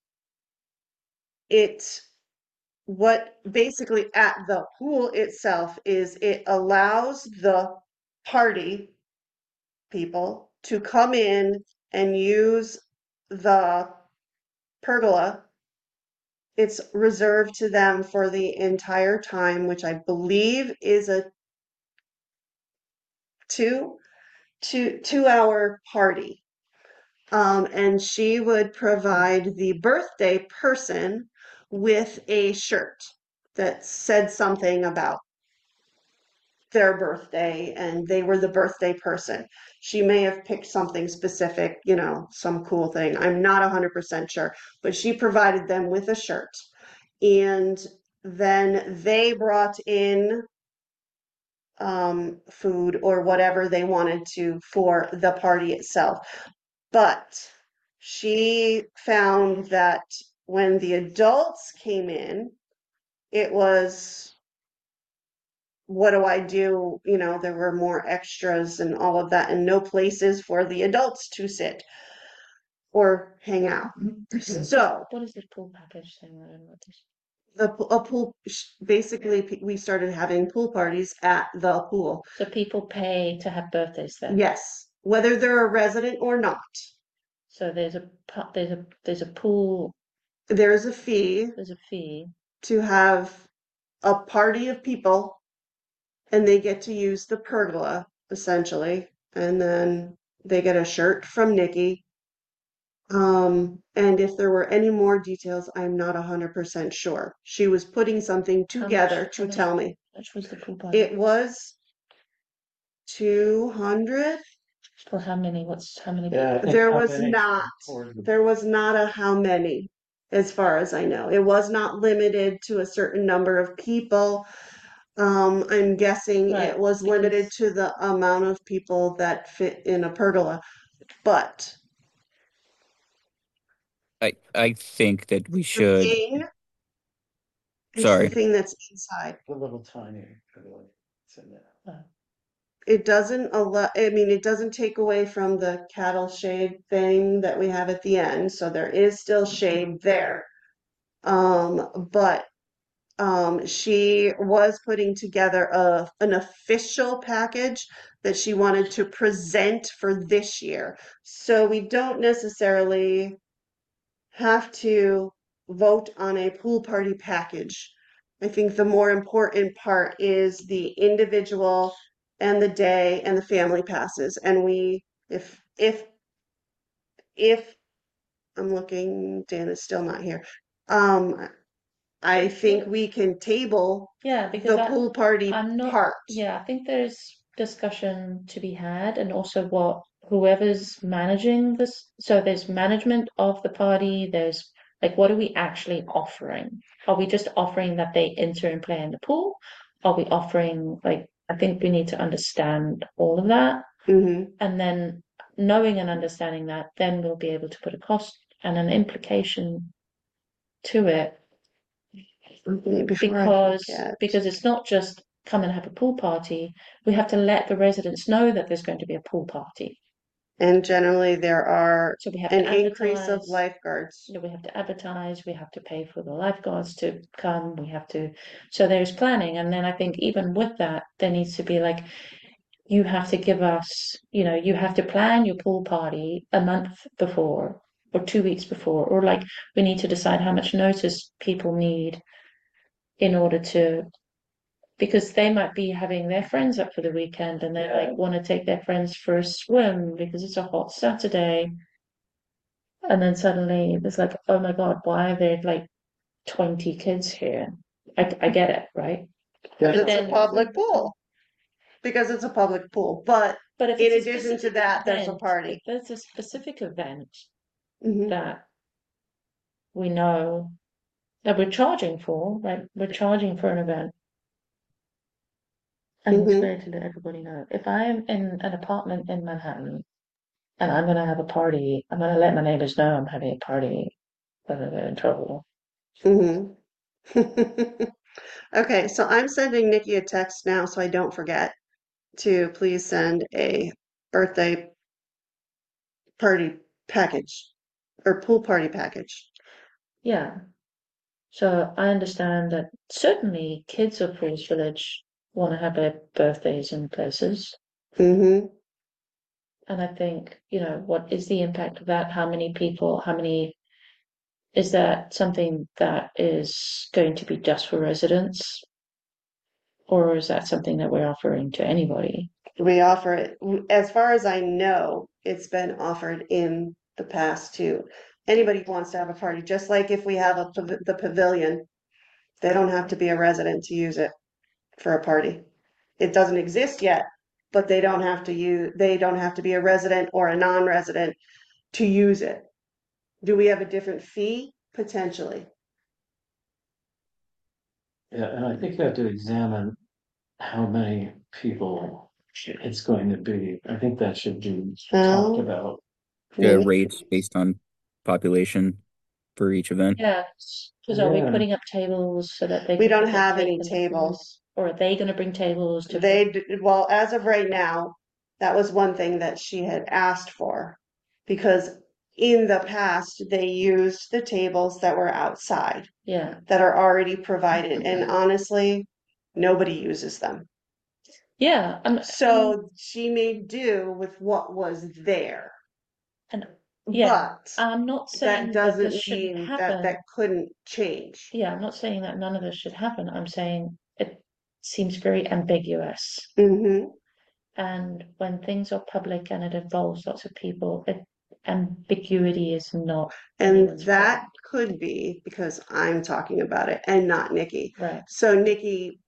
it, what basically at the pool itself is it allows the party people to come in and use the pergola. It's reserved to them for the entire time, which I believe is a two 2 hour party. And she would provide the birthday person with a shirt that said something about their birthday and they were the birthday person. She may have picked something specific, some cool thing. I'm not 100% sure, but she provided them with a shirt. And then they brought in food or whatever they wanted to for the party itself. But she found that when the adults came in, it was, what do I do? There were more extras and all of that, and no places for the adults to sit or hang out. So What is this pool package thing? I don't know what this. a pool, basically, we started having pool parties at the pool. So people pay to have birthdays there. Yes, whether they're a resident or not. So there's a pool. There's a fee There's a fee. to have a party of people, and they get to use the pergola essentially, and then they get a shirt from Nikki. And if there were any more details, I'm not 100% sure. She was putting something together to tell me. How much was the pool party? It was 200. For how many? How many Yeah, I people? think There how was many not. important. There was not a how many, as far as I know. It was not limited to a certain number of people. I'm guessing Right, it was limited to the amount of people that fit in a pergola. But I think that we the should. thing is the Sorry. thing that's inside. A little tiny. It's in there. It doesn't allow, I mean, it doesn't take away from the cattle shade thing that we have at the end, so there is still shade there. But she was putting together an official package that she wanted to present for this year. So we don't necessarily have to vote on a pool party package. I think the more important part is the individual and the day and the family passes. And if I'm looking, Dan is still not here. I think we can table Yeah, because the pool party I'm not. part. Yeah, I think there's discussion to be had, and also what whoever's managing this. So there's management of the party. There's like, what are we actually offering? Are we just offering that they enter and play in the pool? Are we offering like? I think we need to understand all of that, Mhm. and then knowing and understanding that, then we'll be able to put a cost and an implication to it. Before I forget. Because it's not just come and have a pool party. We have to let the residents know that there's going to be a pool party. And generally there are So we have an to increase of advertise. lifeguards. We have to advertise. We have to pay for the lifeguards to come. We have to. So there's planning, and then I think even with that, there needs to be like, you have to give us. You have to plan your pool party a month before or 2 weeks before, or like we need to decide how much notice people need in order to, because they might be having their friends up for the weekend and they like want to take their friends for a swim because it's a hot Saturday. And then suddenly there's like, oh my God, why are there like 20 kids here? I get it, right? Yeah, It's a then- public pool. Because it's a public pool. But But if in it's a addition to specific that, there's a event, party. if there's a specific event Mhm. that we know that we're charging for, right? We're charging for an event. And it's Mhm. fair to let everybody know. If I'm in an apartment in Manhattan and I'm gonna have a party, I'm gonna let my neighbors know I'm having a party, so they get in trouble. Mhm. Okay, so I'm sending Nikki a text now so I don't forget to please send a birthday party package or pool party package. Yeah. So I understand that certainly kids of Falls Village want to have their birthdays in places. Mm-hmm. And I think, what is the impact of that? How many people, is that something that is going to be just for residents? Or is that something that we're offering to anybody? We offer it, as far as I know, it's been offered in the past to anybody who wants to have a party, just like if we have the pavilion, they don't have to be a resident to use it for a party. It doesn't exist yet, but they don't have to be a resident or a non-resident to use it. Do we have a different fee? Potentially. Yeah, and I think you have to examine how many people it's going to be. I think that should be talked Oh, about. Rates based on population for each event. Yeah, because are we Yeah. putting up tables so that they we can don't put their have cake any in the pool? tables. Or are they going to bring tables to? Well, as of right now, that was one thing that she had asked for. Because in the past, they used the tables that were outside, Yeah, that are already provided. And honestly, nobody uses them. yeah. So she made do with what was there. And yeah, But I'm not that saying that this doesn't shouldn't mean happen. that couldn't change. Yeah, I'm not saying that none of this should happen. I'm saying it seems very ambiguous. Mm-hmm. And when things are public and it involves lots of people, ambiguity is not And anyone's that could be because I'm talking about it and not Nikki. friend. Right. So Nikki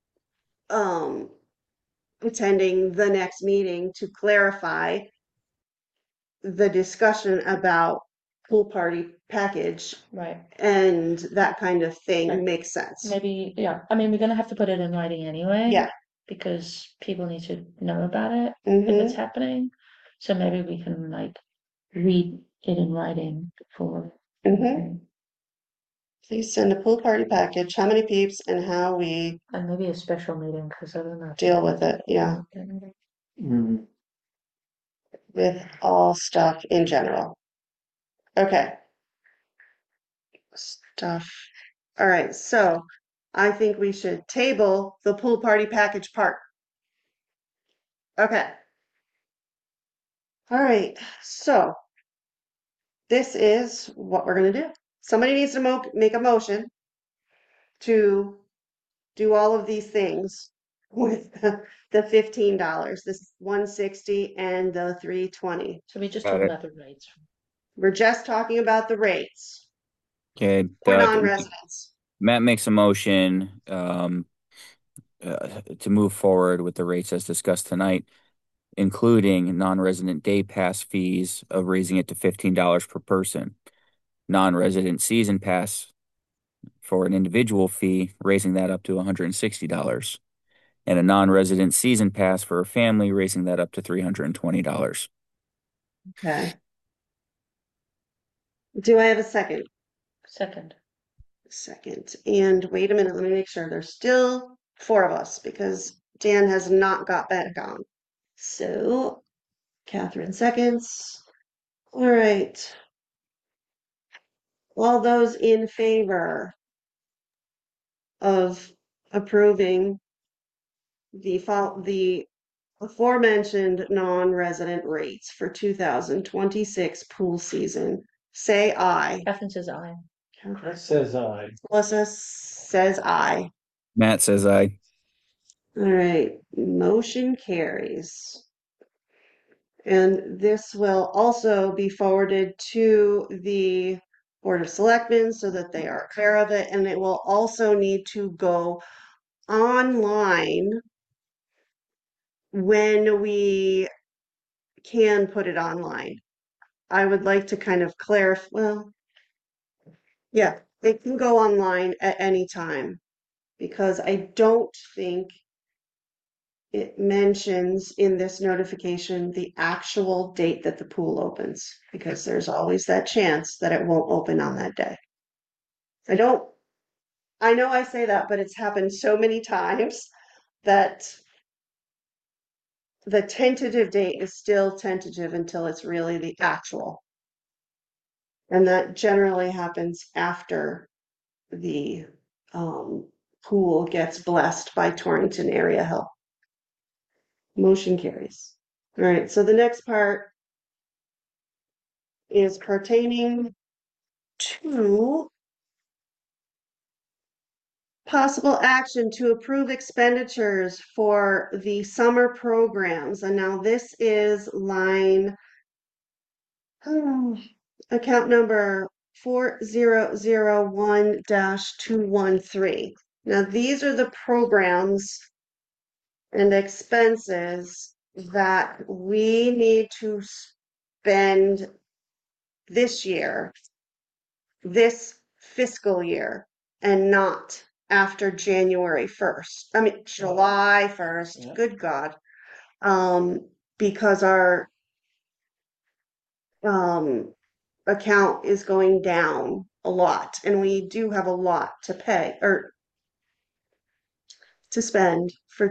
attending the next meeting to clarify the discussion about pool party package Right. and that kind of thing Right. makes sense. Maybe, yeah. I mean, we're going to have to put it in writing anyway. Yeah. Because people need to know about it if Mm-hmm. it's happening. So maybe we can read it in writing before. Mm-hmm. Please send a pool party package, how many peeps and how we And maybe a special meeting because I don't know. deal with it. Yeah. Mm. With all stuff in general. Okay. Stuff. All right. So I think we should table the pool party package part. Okay. All right. So this is what we're going to do. Somebody needs to make a motion to do all of these things with the $15, this 160 and the 320. So we just Got talk it. about the rates. We're just talking about the rates Okay, for non-residents. Matt makes a motion to move forward with the rates as discussed tonight, including non-resident day pass fees of raising it to $15 per person, non-resident season pass for an individual fee, raising that up to $160, and a non-resident season pass for a family, raising that up to $320. Okay. Do I have a second? Second. Second. And wait a minute, let me make sure. There's still 4 of us because Dan has not got back on. So, Catherine seconds. All right. All those in favor of approving the aforementioned non-resident rates for 2026 pool season, say aye. Catherine says aye. Chris says aye. Melissa says aye. Matt says aye. All right, motion carries. And this will also be forwarded to the Board of Selectmen so that they are aware of it, and it will also need to go online when we can put it online. I would like to kind of clarify, well, yeah, it can go online at any time because I don't think it mentions in this notification the actual date that the pool opens because there's always that chance that it won't open on that day. I know I say that, but it's happened so many times that the tentative date is still tentative until it's really the actual. And that generally happens after the pool gets blessed by Torrington Area Health. Motion carries. All right, so the next part is pertaining to possible action to approve expenditures for the summer programs. And now this is line account number 4001-213. Now these are the programs and expenses that we need to spend this year, this fiscal year, and not after January 1st. I mean, July 1st, Yeah. good God. Because our account is going down a lot, and we do have a lot to pay or to spend for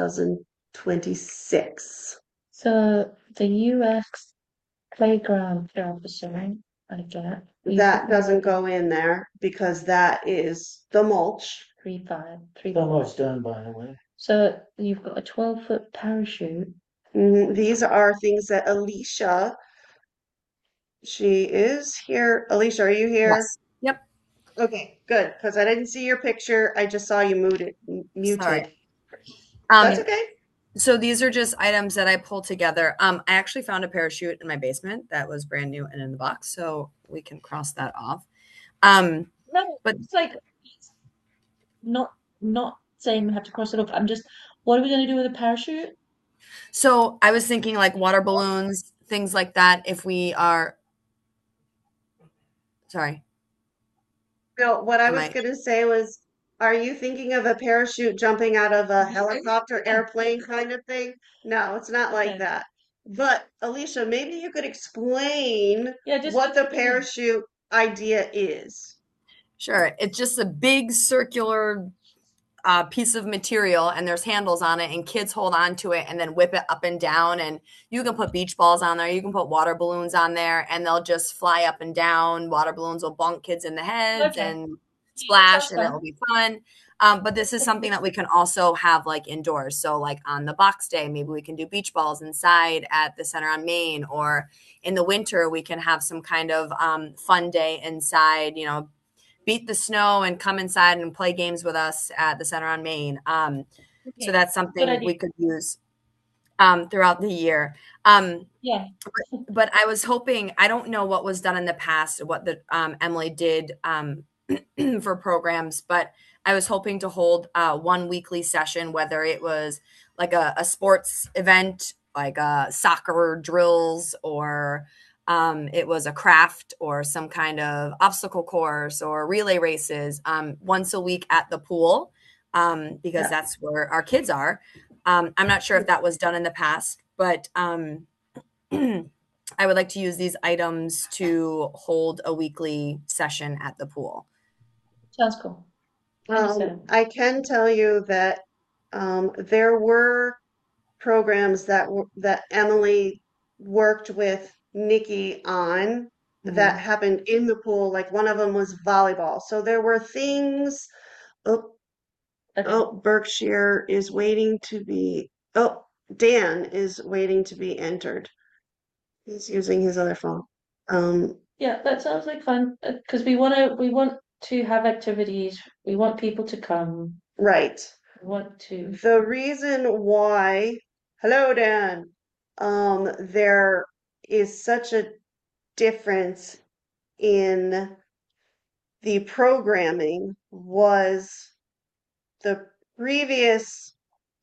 2026. So the UX playground officer, I get. That doesn't go in there because that is the mulch. 3.5, It's almost done, by the way. So you've got a 12-foot parachute. These are things that Alicia, she is here. Alicia, are you here? Yes. Yep. Okay, good, because I didn't see your picture. I just saw you muted. Sorry. That's okay. So these are just items that I pulled together. I actually found a parachute in my basement that was brand new and in the box, so we can cross that off. No, But it's like not saying we have to cross it off. I'm just, what are we going to do with a parachute? so I was thinking like water balloons, things like that. If we are, sorry, No, what I am was I? gonna say was, are you thinking of a parachute jumping out of a helicopter, airplane kind of thing? No, it's not like Okay. that. But Alicia, maybe you could explain Yeah, just what the parachute idea is. Sure. It's just a big circular piece of material, and there's handles on it, and kids hold on to it and then whip it up and down. And you can put beach balls on there, you can put water balloons on there, and they'll just fly up and down. Water balloons will bonk kids in the heads Okay. and Yeah, splash, sounds and fun. it'll be fun. But this is something that we can also have like indoors. So, like on the box day, maybe we can do beach balls inside at the Center on Main, or in the winter, we can have some kind of fun day inside, beat the snow and come inside and play games with us at the Center on Main. So Okay. that's Good something idea. we could use throughout the year. Yeah. But I was hoping, I don't know what was done in the past, what the Emily did for programs, but I was hoping to hold one weekly session, whether it was like a sports event, like soccer drills, or it was a craft or some kind of obstacle course or relay races once a week at the pool, because Yeah. that's where our kids are. I'm not sure if that was done in the past, but I would like to use these items to hold a weekly session at the pool. Sounds cool. Understand. I can tell you that there were programs that Emily worked with Nikki on that happened in the pool. Like one of them was volleyball. So there were things. Oh, Okay. oh, Berkshire is waiting to be. Oh, Dan is waiting to be entered. He's using his other phone. Yeah, that sounds like fun because we want to have activities. We want people to come. Right. We want to. The reason why, hello, Dan, there is such a difference in the programming was the previous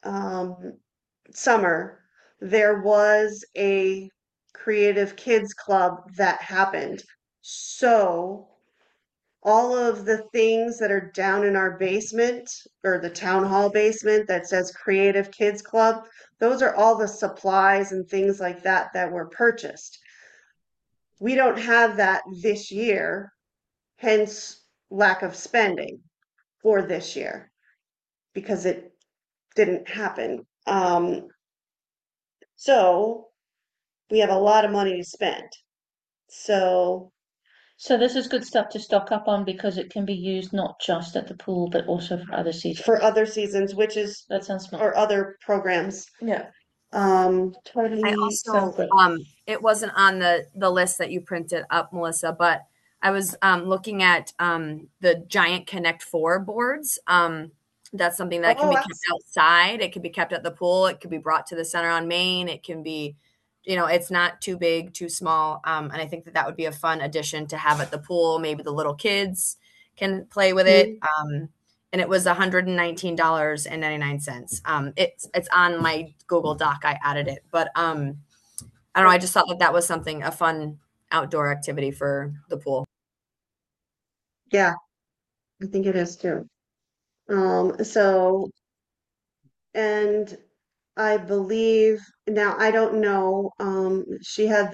summer, there was a creative kids club that happened. So all of the things that are down in our basement or the town hall basement that says Creative Kids Club, those are all the supplies and things like that that were purchased. We don't have that this year, hence lack of spending for this year because it didn't happen. So we have a lot of money to spend. So So this is good stuff to stock up on because it can be used not just at the pool, but also for other seasons. for other seasons, which is, That sounds smart. or other programs, Yeah, totally I sounds also great. it wasn't on the list that you printed up, Melissa, but I was looking at the giant Connect Four boards. That's something that can oh, be kept outside. It can be kept at the pool. It could be brought to the center on Main. It can be, it's not too big, too small. And I think that that would be a fun addition to have at the pool. Maybe the little kids can play with it. And it was $119.99. It's on my Google Doc. I added it, but I don't know. I just thought that that was something, a fun outdoor activity for the pool. yeah, I think it is too. So, and I believe, now I don't know, she had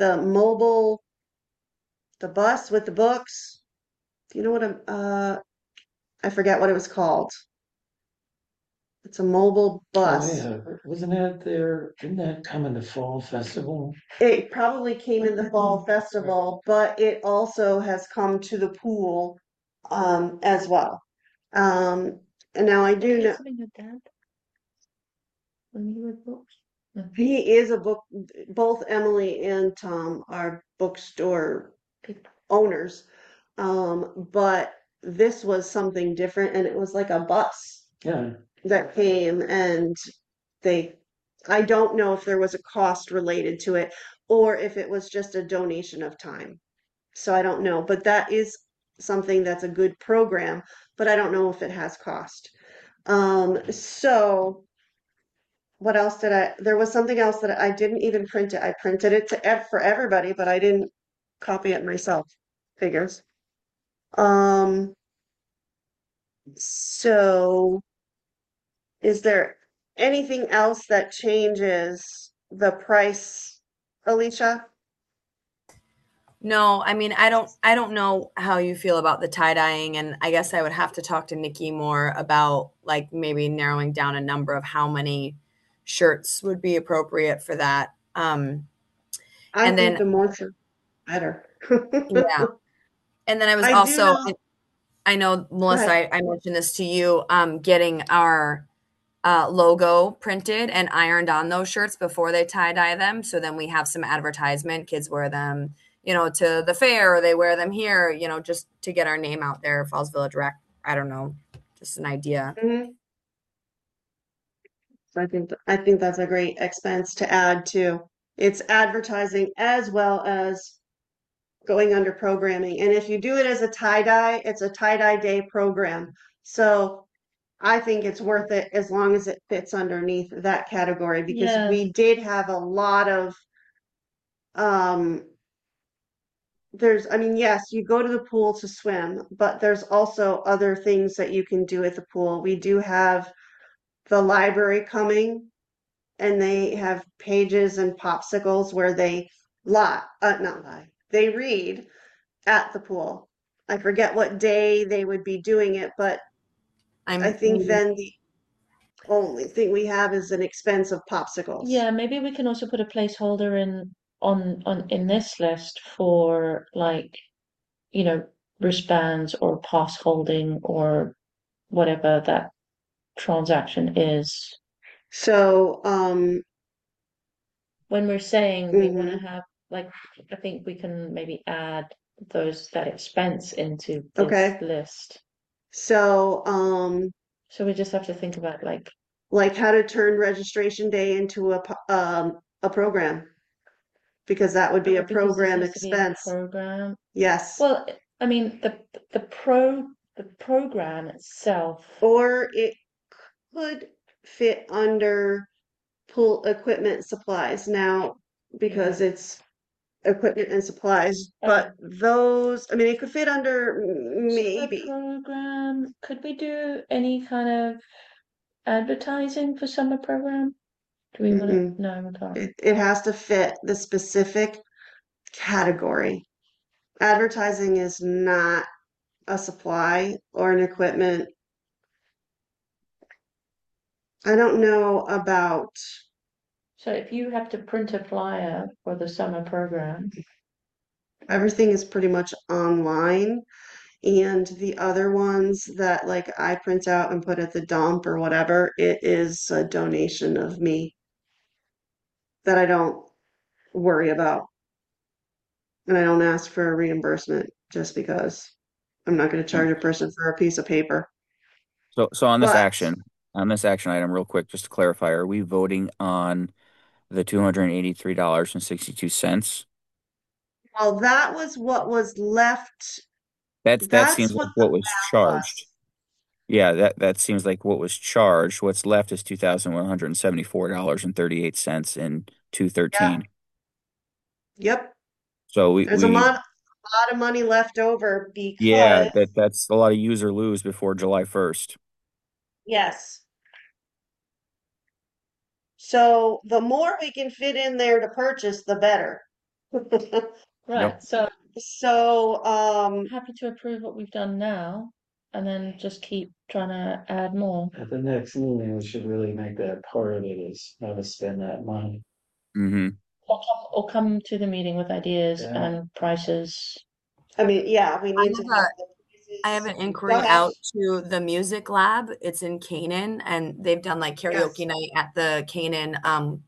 the bus with the books. Do you know what I forget what it was called. It's a mobile Oh, bus. yeah, wasn't that there, didn't that come in the fall festival? It probably came in the fall festival, but it also has come to the pool, as well. And now I do know Something your dad when you read books. No. he is a book, both Emily and Tom are bookstore People. owners. But this was something different and it was like a bus Yeah, that came and I don't know if there was a cost related to it or if it was just a donation of time. So I don't know, but that is something that's a good program, but I don't know if it has cost. So what else there was something else that I didn't even print it. I printed it for everybody, but I didn't copy it myself. Figures. Um, so is there anything else that changes the price, Alicia? No, I mean, I don't know how you feel about the tie dyeing, and I guess I would have to talk to Nikki more about like maybe narrowing down a number of how many shirts would be appropriate for that. I And think then the more the better. yeah, and then I was I do also, know. I know Go Melissa, ahead. I mentioned this to you, getting our logo printed and ironed on those shirts before they tie dye them. So then we have some advertisement. Kids wear them, to the fair, or they wear them here, just to get our name out there. Falls Village Rec. I don't know, just an idea. Mhm. So I think that's a great expense to add to. It's advertising as well as going under programming. And if you do it as a tie-dye, it's a tie-dye day program. So I think it's worth it as long as it fits underneath that category because Yeah, we did have a lot of um I mean, yes, you go to the pool to swim, but there's also other things that you can do at the pool. We do have the library coming and they have pages and popsicles where they not lie, they read at the pool. I forget what day they would be doing it, but I I'm think then the only thing we have is an expense of popsicles. yeah, maybe we can also put a placeholder in on in this list for like, you know, wristbands or pass holding or whatever that transaction is. So, When we're saying we want to mhm, have like, I think we can maybe add that expense into this okay. list. So, So we just have to think about like how to turn registration day into a program because that would be a because this program has to be a expense. program. Yes. Well, I mean the program itself. Or it could fit under pool equipment supplies now because it's equipment and supplies, Okay. but those, I mean, it could fit under So the maybe. program, could we do any kind of advertising for summer program? Do we want to? Mm-mm. No, we can't. It has to fit the specific category. Advertising is not a supply or an equipment. I don't know about, So if you have to print a flyer for the summer program, Everything is pretty much online. And the other ones that like I print out and put at the dump or whatever, it is a donation of me that I don't worry about. And I don't ask for a reimbursement just because I'm not going to charge a person for a piece of paper. So But on this action item, real quick, just to clarify, are we voting on the $283.62? well, that was what was left. That That's seems what like the what was math charged. was. Yeah, that seems like what was charged. What's left is $2,174.38 in Yeah. 213. Yep. So we There's we a lot of money left over yeah, because, that's a lot of use or lose before July 1st. yes. So the more we can fit in there to purchase, the better. Yep. right? So So, happy to approve what we've done now, and then just keep trying to add more. At the next meeting, we should really make that part of it is how to spend that money. Mm-hmm. Or come to the meeting with ideas Yeah. and prices. I mean, yeah, we I need to have have a the I have pieces. an Go inquiry ahead. out to the Music Lab. It's in Canaan, and they've done like Yes. karaoke night at the Canaan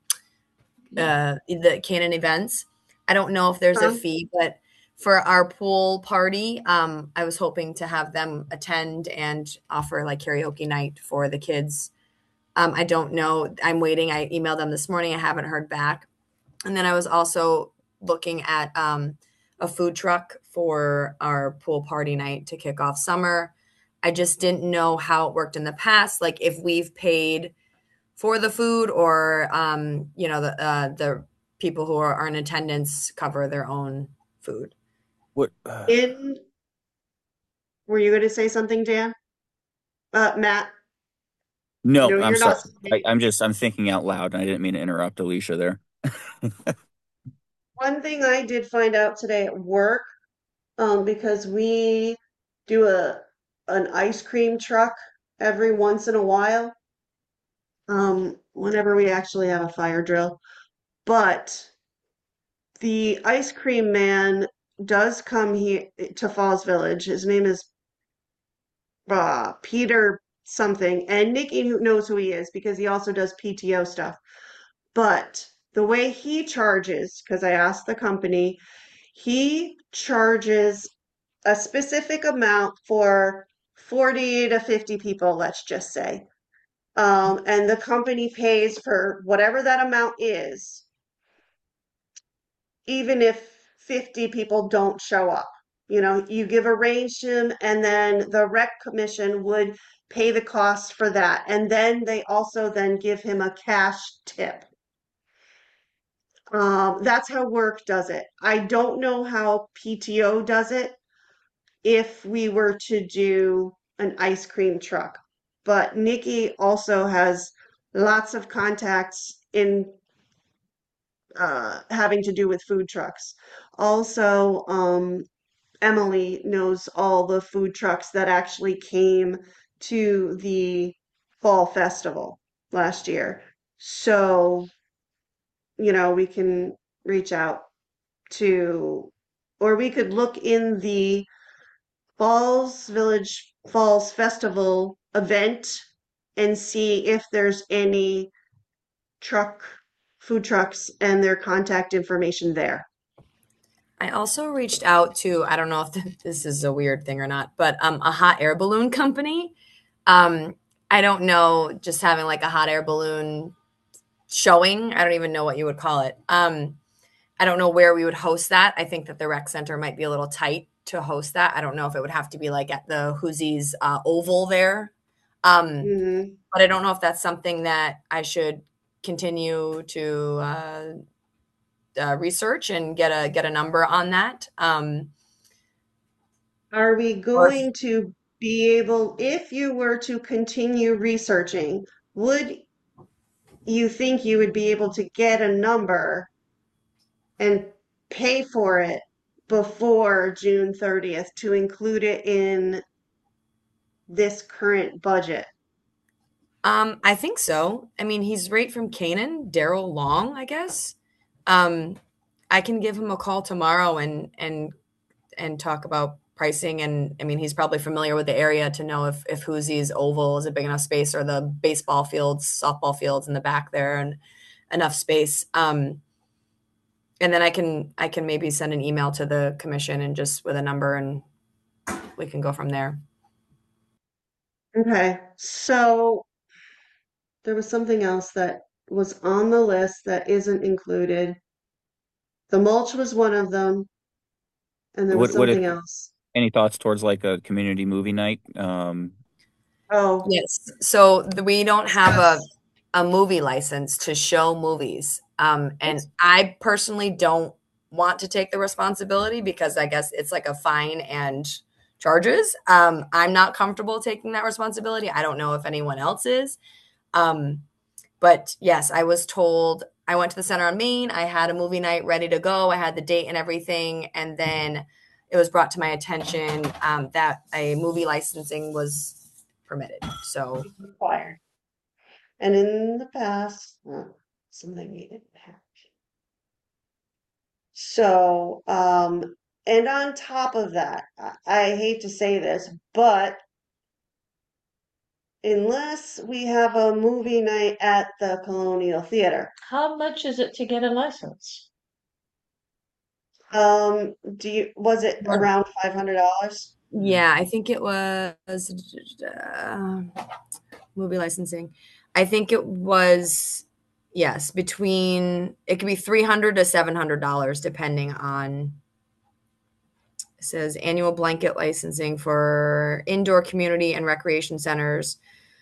the Canaan events. I don't know if there's a Um, fee, but for our pool party, I was hoping to have them attend and offer like karaoke night for the kids. I don't know. I'm waiting. I emailed them this morning. I haven't heard back. And then I was also looking at a food truck for our pool party night to kick off summer. I just didn't know how it worked in the past, like if we've paid for the food or the people who are in attendance cover their own food. What? in, were you going to say something, Dan? Matt, No, no, I'm you're sorry. not speaking. I'm thinking out loud, and I didn't mean to interrupt Alicia there. One thing I did find out today at work, because we do an ice cream truck every once in a while, whenever we actually have a fire drill. But the ice cream man does come here to Falls Village. His name is Peter something, and Nikki who knows who he is because he also does PTO stuff. But the way he charges, because I asked the company, he charges a specific amount for 40 to 50 people, let's just say. And the company pays for whatever that amount is, even if 50 people don't show up. You know, you give a range to them, and then the rec commission would pay the cost for that. And then they also then give him a cash tip. That's how work does it. I don't know how PTO does it if we were to do an ice cream truck. But Nikki also has lots of contacts in having to do with food trucks. Also, Emily knows all the food trucks that actually came to the fall festival last year. So, we can reach out to, or we could look in the Falls Village Falls Festival event and see if there's any truck, food trucks and their contact information there. I also reached out to, I don't know if this is a weird thing or not, but a hot air balloon company. I don't know, just having like a hot air balloon showing. I don't even know what you would call it. I don't know where we would host that. I think that the rec center might be a little tight to host that. I don't know if it would have to be like at the Hoosies Oval there. Mhm. But I don't know if that's something that I should continue to research and get a number on that. Are we Or going to be able, if you were to continue researching, would you think you would be able to get a number and pay for it before June 30th to include it in this current budget? I think so. I mean, he's right from Canaan, Daryl Long, I guess. Um, I can give him a call tomorrow and talk about pricing. And I mean, he's probably familiar with the area to know if Hoosie's Oval is a big enough space, or the baseball fields, softball fields in the back there, and enough space. And then I can maybe send an email to the commission and just with a number, and we can go from there. Okay, so there was something else that was on the list that isn't included. The mulch was one of them, and there was What if something else. any thoughts towards like a community movie night? Oh, Yes. So we don't have a movie license to show movies. And I personally don't want to take the responsibility because I guess it's like a fine and charges. I'm not comfortable taking that responsibility. I don't know if anyone else is. Um, but yes, I was told I went to the Center on Main. I had a movie night ready to go. I had the date and everything. And then it was brought to my attention that a movie licensing was permitted. So required. And in the past, something we didn't have. So, and on top of that, I hate to say this, but unless we have a movie night at the Colonial Theater, How much is it to get a license? was it around $500? yeah, I think it was movie licensing. I think it was yes, between it could be $300 to $700 depending on. It says annual blanket licensing for indoor community and recreation centers,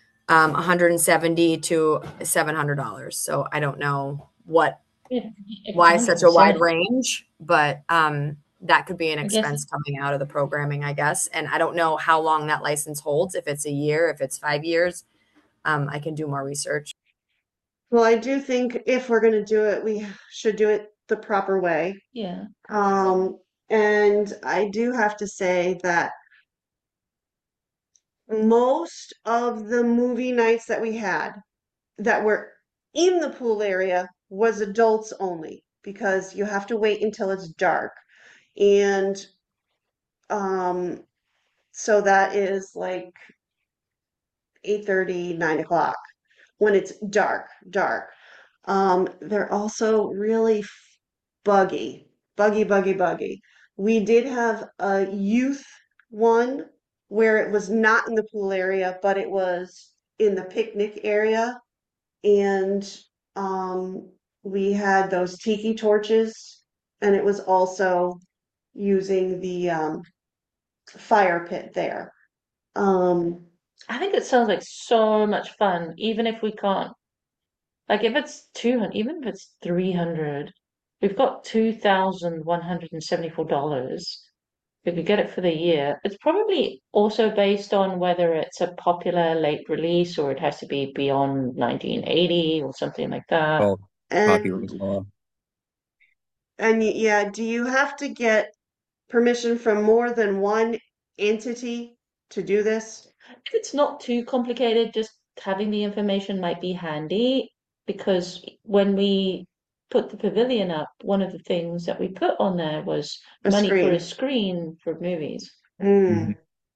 $170 to $700. So I don't know Yeah, if why such a wide 170. range, but that could be an I guess expense coming out of the programming, I guess. And I don't know how long that license holds. If it's a year, if it's 5 years, I can do more research. Well, I do think if we're going to do it, we should do it the proper way. yeah. And I do have to say that most of the movie nights that we had that were in the pool area was adults only because you have to wait until it's dark. And um, so that is like 8:30, 9 o'clock when it's dark. They're also really buggy. We did have a youth one where it was not in the pool area, but it was in the picnic area. And um, we had those tiki torches, and it was also using the fire pit there. Um, I think it sounds like so much fun, even if we can't. Like if it's 200, even if it's 300, we've got $2,174. We could get it for the year. It's probably also based on whether it's a popular late release or it has to be beyond 1980 or something like that. Well, copyright and law. yeah, do you have to get permission from more than one entity to do this? If it's not too complicated, just having the information might be handy because when we put the pavilion up, one of the things that we put on there was A money for a screen. screen for movies. Mm. Mhm.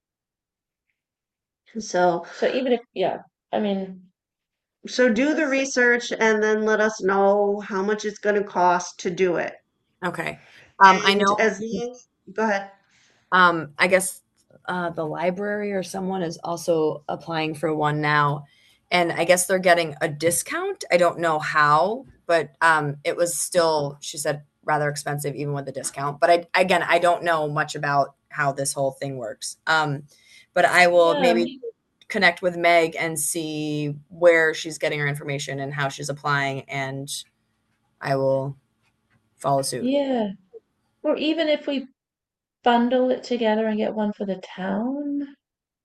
So, So even if, yeah, I mean, so do the research and then let us know how much it's going to cost to do it. Okay. I And know, as long, go ahead. I guess the library or someone is also applying for one now. And I guess they're getting a discount. I don't know how, but it was still, she said, rather expensive even with the discount. But again, I don't know much about how this whole thing works. But I will yeah, maybe connect with Meg and see where she's getting her information and how she's applying, and I will follow suit. yeah. Or even if we bundle it together and get one for the town,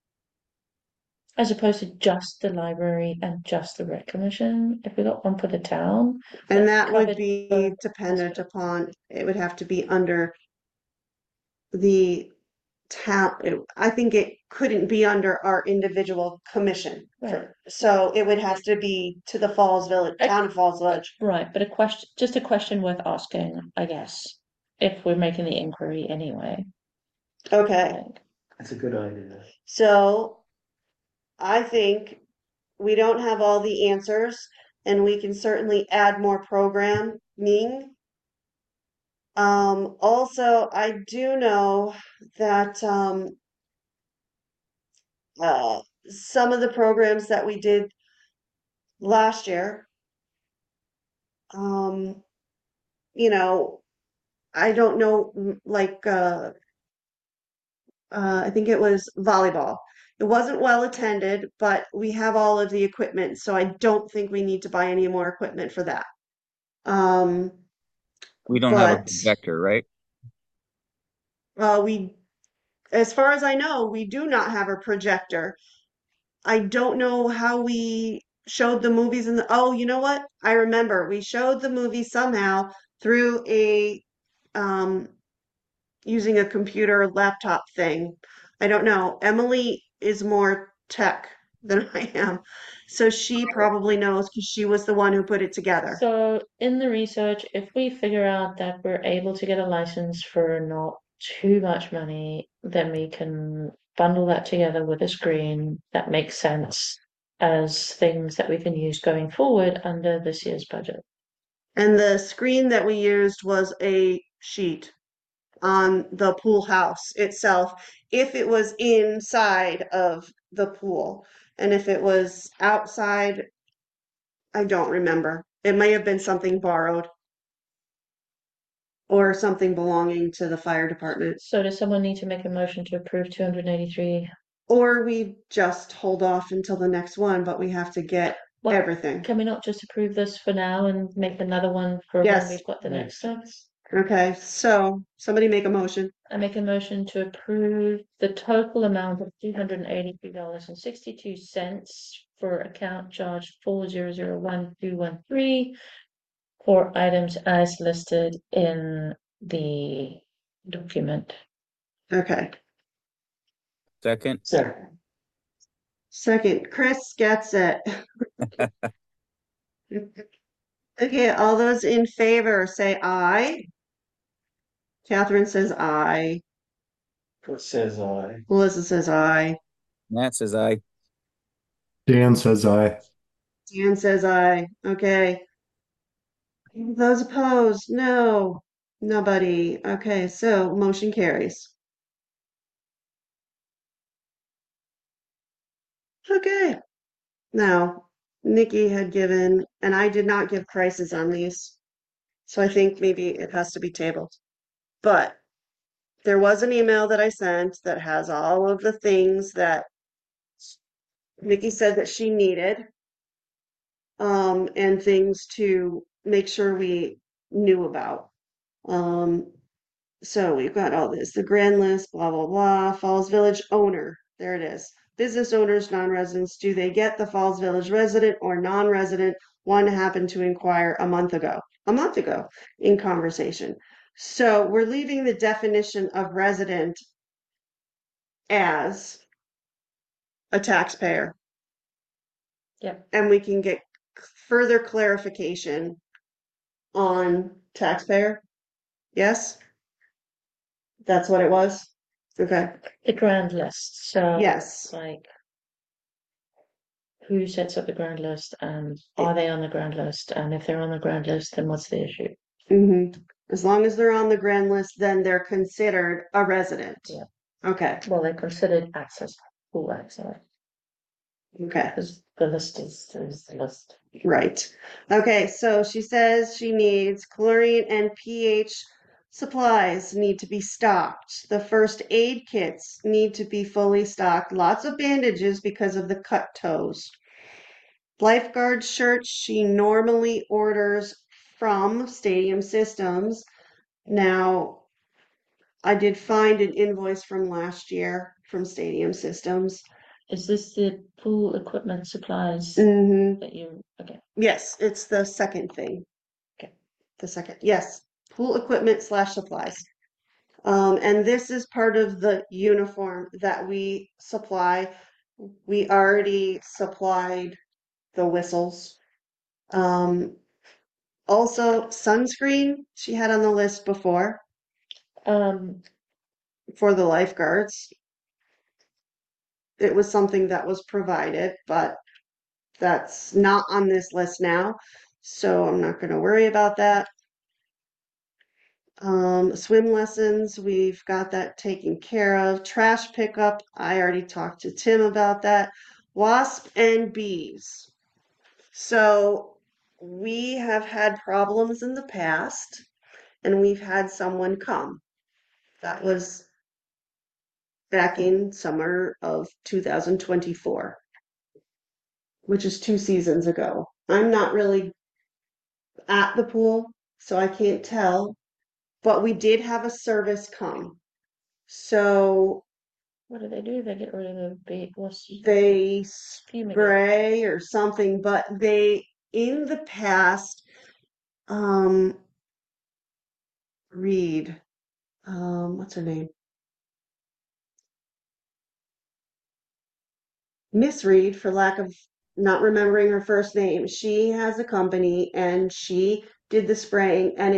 as opposed to just the library and just the rec commission. If we got one for the town, And that would covered both be dependent aspects. upon, it would have to be under the I think it couldn't be under our individual commission. Right. So it would have to be to the Falls Village, town of Falls Village. Right, but just a question worth asking, I guess, if we're making the inquiry anyway. Okay, Like, That's a good idea. so I think we don't have all the answers, and we can certainly add more programming. Also, I do know that some of the programs that we did last year, um, you know, I don't know, like I think it was volleyball. It wasn't well attended, but we have all of the equipment, so I don't think we need to buy any more equipment for that. Um, We don't have a but projector, right? we, as far as I know, we do not have a projector. I don't know how we showed the movies in the, oh, you know what? I remember we showed the movie somehow through a using a computer laptop thing. I don't know. Emily is more tech than I am. So she probably knows because she was the one who put it together. so in the research, if we figure out that we're able to get a license for not too much money, then we can bundle that together with a screen that makes sense as things that we can use going forward under this year's budget. And the screen that we used was a sheet on the pool house itself, if it was inside of the pool. And if it was outside, I don't remember. It may have been something borrowed or something belonging to the fire department. So does someone need to make a motion to approve 283? Or we just hold off until the next one, but we have to get Well, everything. can we not just approve this for now and make another one for when Yes. we've got the next stuff? Okay, so somebody make a motion. I make a motion to approve the total amount of $283.62 for account charge 4001213 for items as listed in the document. Okay. Second, Second, Chris gets it. Okay, all those in favor say aye. Catherine says aye. It says I. Melissa says aye. Matt says aye. Dan says aye. Dan says aye. Okay. Those opposed? No. Nobody. Okay, so motion carries. Okay. Now, Nikki had given, and I did not give prices on these. So I think maybe it has to be tabled. But there was an email that I sent that has all of the things that Nikki said that she needed. And things to make sure we knew about. So we've got all this, the grand list, blah, blah, blah, Falls Village owner, there it is. Business owners, non-residents, do they get the Falls Village resident or non-resident? One happened to inquire a month ago in conversation. So we're leaving the definition of resident as a taxpayer. Yep. And we can get further clarification on taxpayer. Yes? That's what it was? Okay. The grand list. So Yes. like who sets up the grand list and are they on the grand list? And if they're on the grand list, then what's the issue? As long as they're on the grand list, then they're considered a resident. Yeah. Okay. Well, they're considered access, full access, Okay. because the list is the list. Right. Okay. So she says she needs chlorine and pH supplies need to be stocked. The first aid kits need to be fully stocked. Lots of bandages because of the cut toes. Lifeguard shirts she normally orders from Stadium Systems. Now, I did find an invoice from last year from Stadium Systems. Is this the pool equipment supplies Mm-hmm. that you, okay, Yes, it's the second thing. Okay. The second, yes, pool equipment / supplies. And this is part of the uniform that we supply. We already supplied the whistles. Um, Also sunscreen she had on the list before Um, for the lifeguards. It was something that was provided, but that's not on this list now. So I'm not going to worry about that. Swim lessons, we've got that taken care of. Trash pickup, I already talked to Tim about that. Wasp and bees. So we have had problems in the past, and we've had someone come. That was back in summer of 2024, which is 2 seasons ago. I'm not really at the pool, so I can't tell, but we did have a service come. So what do? They get rid of the bait. What's they fumigate? spray or something, but they, in the past, um, Reed, what's her name? Miss Reed, for lack of not remembering her first name, she has a company and she did the spraying, and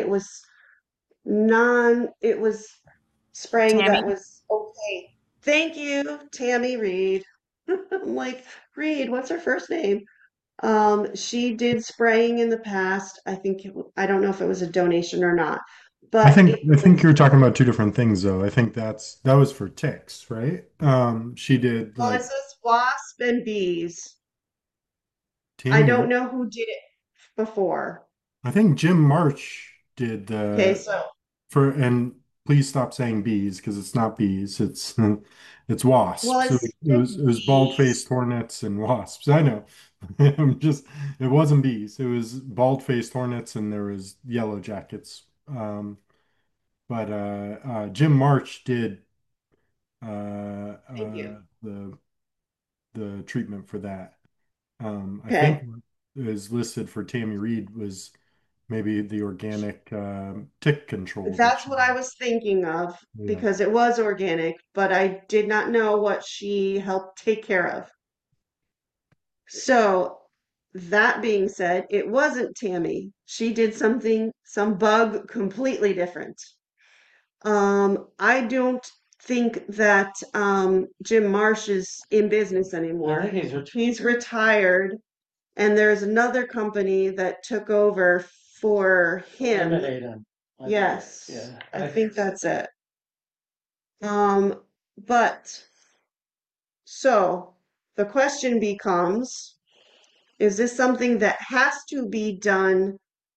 it was spraying Tammy. that was okay. Thank you, Tammy Reed. I'm like, Reed, what's her first name? She did spraying in the past. I don't know if it was a donation or not, I but think it I think was, you're talking about two different things though. I think that was for ticks, right? She did well, it like says wasp and bees. I Tammy. don't know who did it before. I think Jim March did Okay, the so, for and please stop saying bees because it's not bees. It's it's well, wasps. it It said was bees. bald-faced hornets and wasps. I know. I'm just it wasn't bees. It was bald-faced hornets and there was yellow jackets. But Jim March did Thank you. the treatment for that. I think Okay, what is listed for Tammy Reed was maybe the organic tick control that that's she, what I was thinking of yeah. because it was organic, but I did not know what she helped take care of. So, that being said, it wasn't Tammy. She did some bug completely different. I don't think that Jim Marsh is in business I think anymore. he's He's retired, and there's another company that took over for him. eliminate him. Yes, Yeah. I think that's it. But so the question becomes, is this something that has to be done,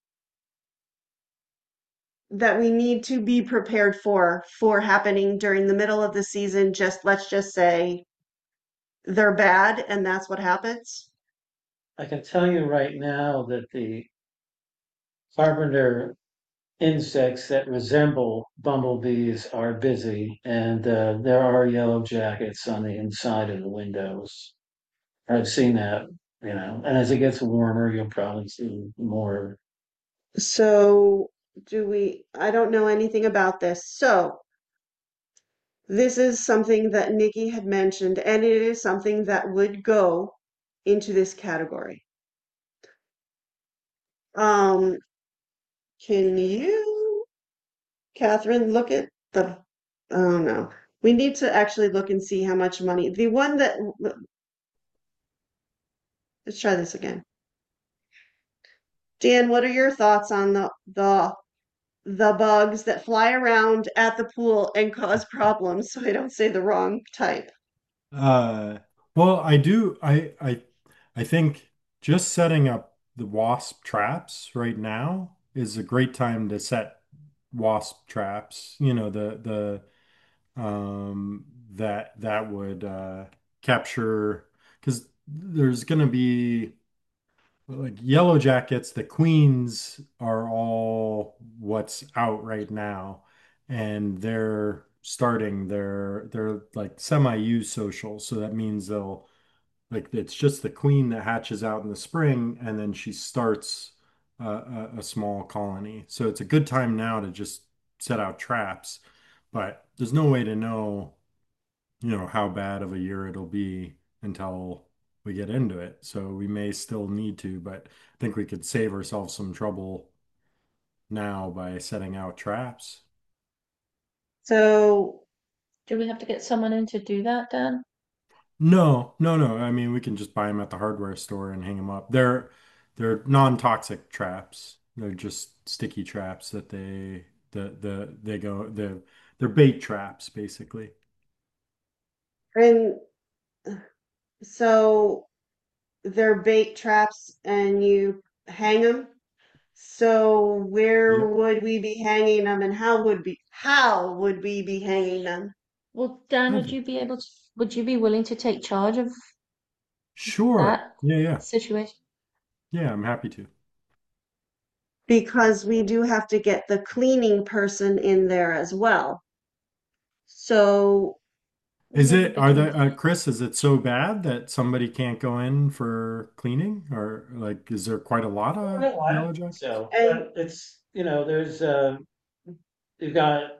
that we need to be prepared for happening during the middle of the season? Just let's just say they're bad and that's what happens. I can tell you right now that the carpenter insects that resemble bumblebees are busy, and there are yellow jackets on the inside of the windows. I've seen that, and as it gets warmer, you'll probably see more. So I don't know anything about this. So this is something that Nikki had mentioned, and it is something that would go into this category. Um, can you, Catherine, look at oh no. We need to actually look and see how much money. The one that, let's try this again. Dan, what are your thoughts on the bugs that fly around at the pool and cause problems, so I don't say the wrong type? Uh, well, I think just setting up the wasp traps right now is a great time to set wasp traps. You know, that would capture because there's going to be like yellow jackets, the queens are all what's out right now, and they're like semi-use social, so that means they'll like it's just the queen that hatches out in the spring, and then she starts a small colony. So it's a good time now to just set out traps. but there's no way to know, how bad of a year it'll be until we get into it. So we may still need to, but I think we could save ourselves some trouble now by setting out traps. So, Do we have to get someone in to do that, Dan? No, no, no. I mean, we can just buy them at the hardware store and hang them up. They're non-toxic traps. They're just sticky traps that they go they're bait traps basically. and so they're bait traps and you hang them. So where Yep. would we be hanging them and how would we be hanging them? Well, Dan, Oh, would you be willing to take charge of sure. that Yeah, yeah. situation? Yeah, I'm happy to. Because we do have to get the cleaning person in there as well. So, Is Well, it, are the Chris, is it so bad that somebody can't go in for cleaning? Or like, is there quite a lot of No, I don't yellow think jackets? so, and but it's, there's, you've got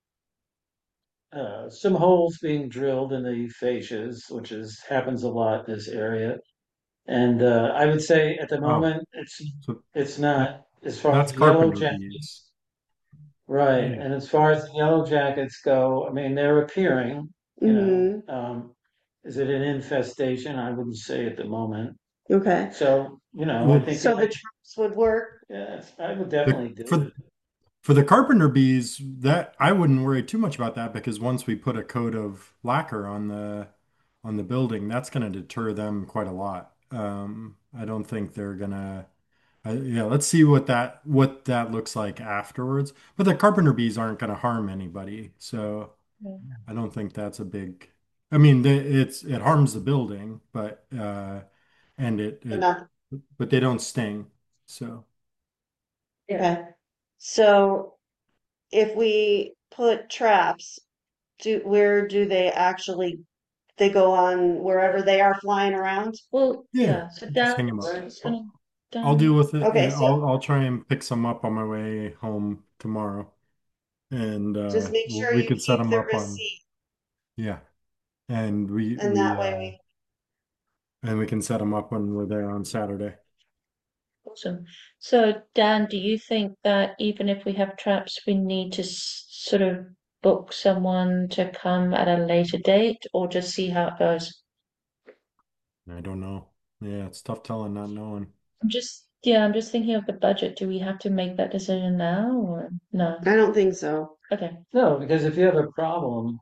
some holes being drilled in the fascias, which happens a lot in this area. And I would say at the Oh, moment, so it's that not as far as that's the yellow carpenter jackets, bees. right? Yeah. And as far as the yellow jackets go, I mean, they're appearing, mhm, is it an infestation? I wouldn't say at the moment. okay. So, I Well, think So the traps would work. yes, I would the definitely do for it. For the carpenter bees, that I wouldn't worry too much about that because once we put a coat of lacquer on the building, that's going to deter them quite a lot. I don't think they're gonna. Yeah, let's see what that looks like afterwards. But the carpenter bees aren't going to harm anybody, so Yeah. I don't think that's a big. I mean, it harms the building, but and Enough. but they don't sting. So Okay. So if we put traps, where do they go on wherever they are flying around? Well, yeah, yeah. So just hang Dan, them up. is gonna I'll deal Dan. with it. Okay, Yeah, so I'll try and pick some up on my way home tomorrow, and just make sure we you could set keep them the up on. receipt, Yeah, and and that way we can set them up when we're there on Saturday. Awesome. So, Dan, do you think that even if we have traps, we need to sort of book someone to come at a later date or just see how it goes? I don't know. Yeah, it's tough telling, not knowing. I'm just thinking of the budget. Do we have to make that decision now or no? I don't think so. Okay. No, because if you have a problem,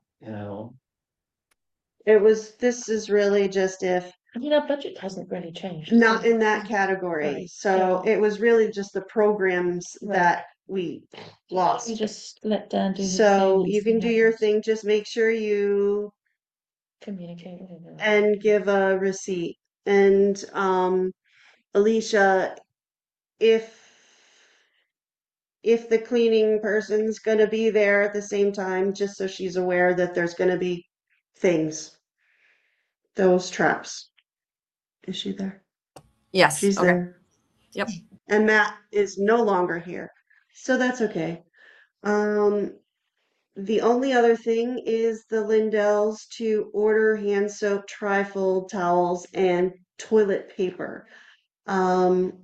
This is really just if I mean, our budget hasn't really changed. not in that category. Right. So it was really just the programs Right. that we We lost. just let Dan do his So thing and you see can how do your it thing, just make sure you communicate with him. and give a receipt. And Alicia, if if the cleaning person's gonna be there at the same time, just so she's aware that there's gonna be things, those traps. Is she there? Yes. She's Okay. there. Yep. And Matt is no longer here. So that's okay. Um, the only other thing is the Lindells to order hand soap, trifold towels, and toilet paper. Um,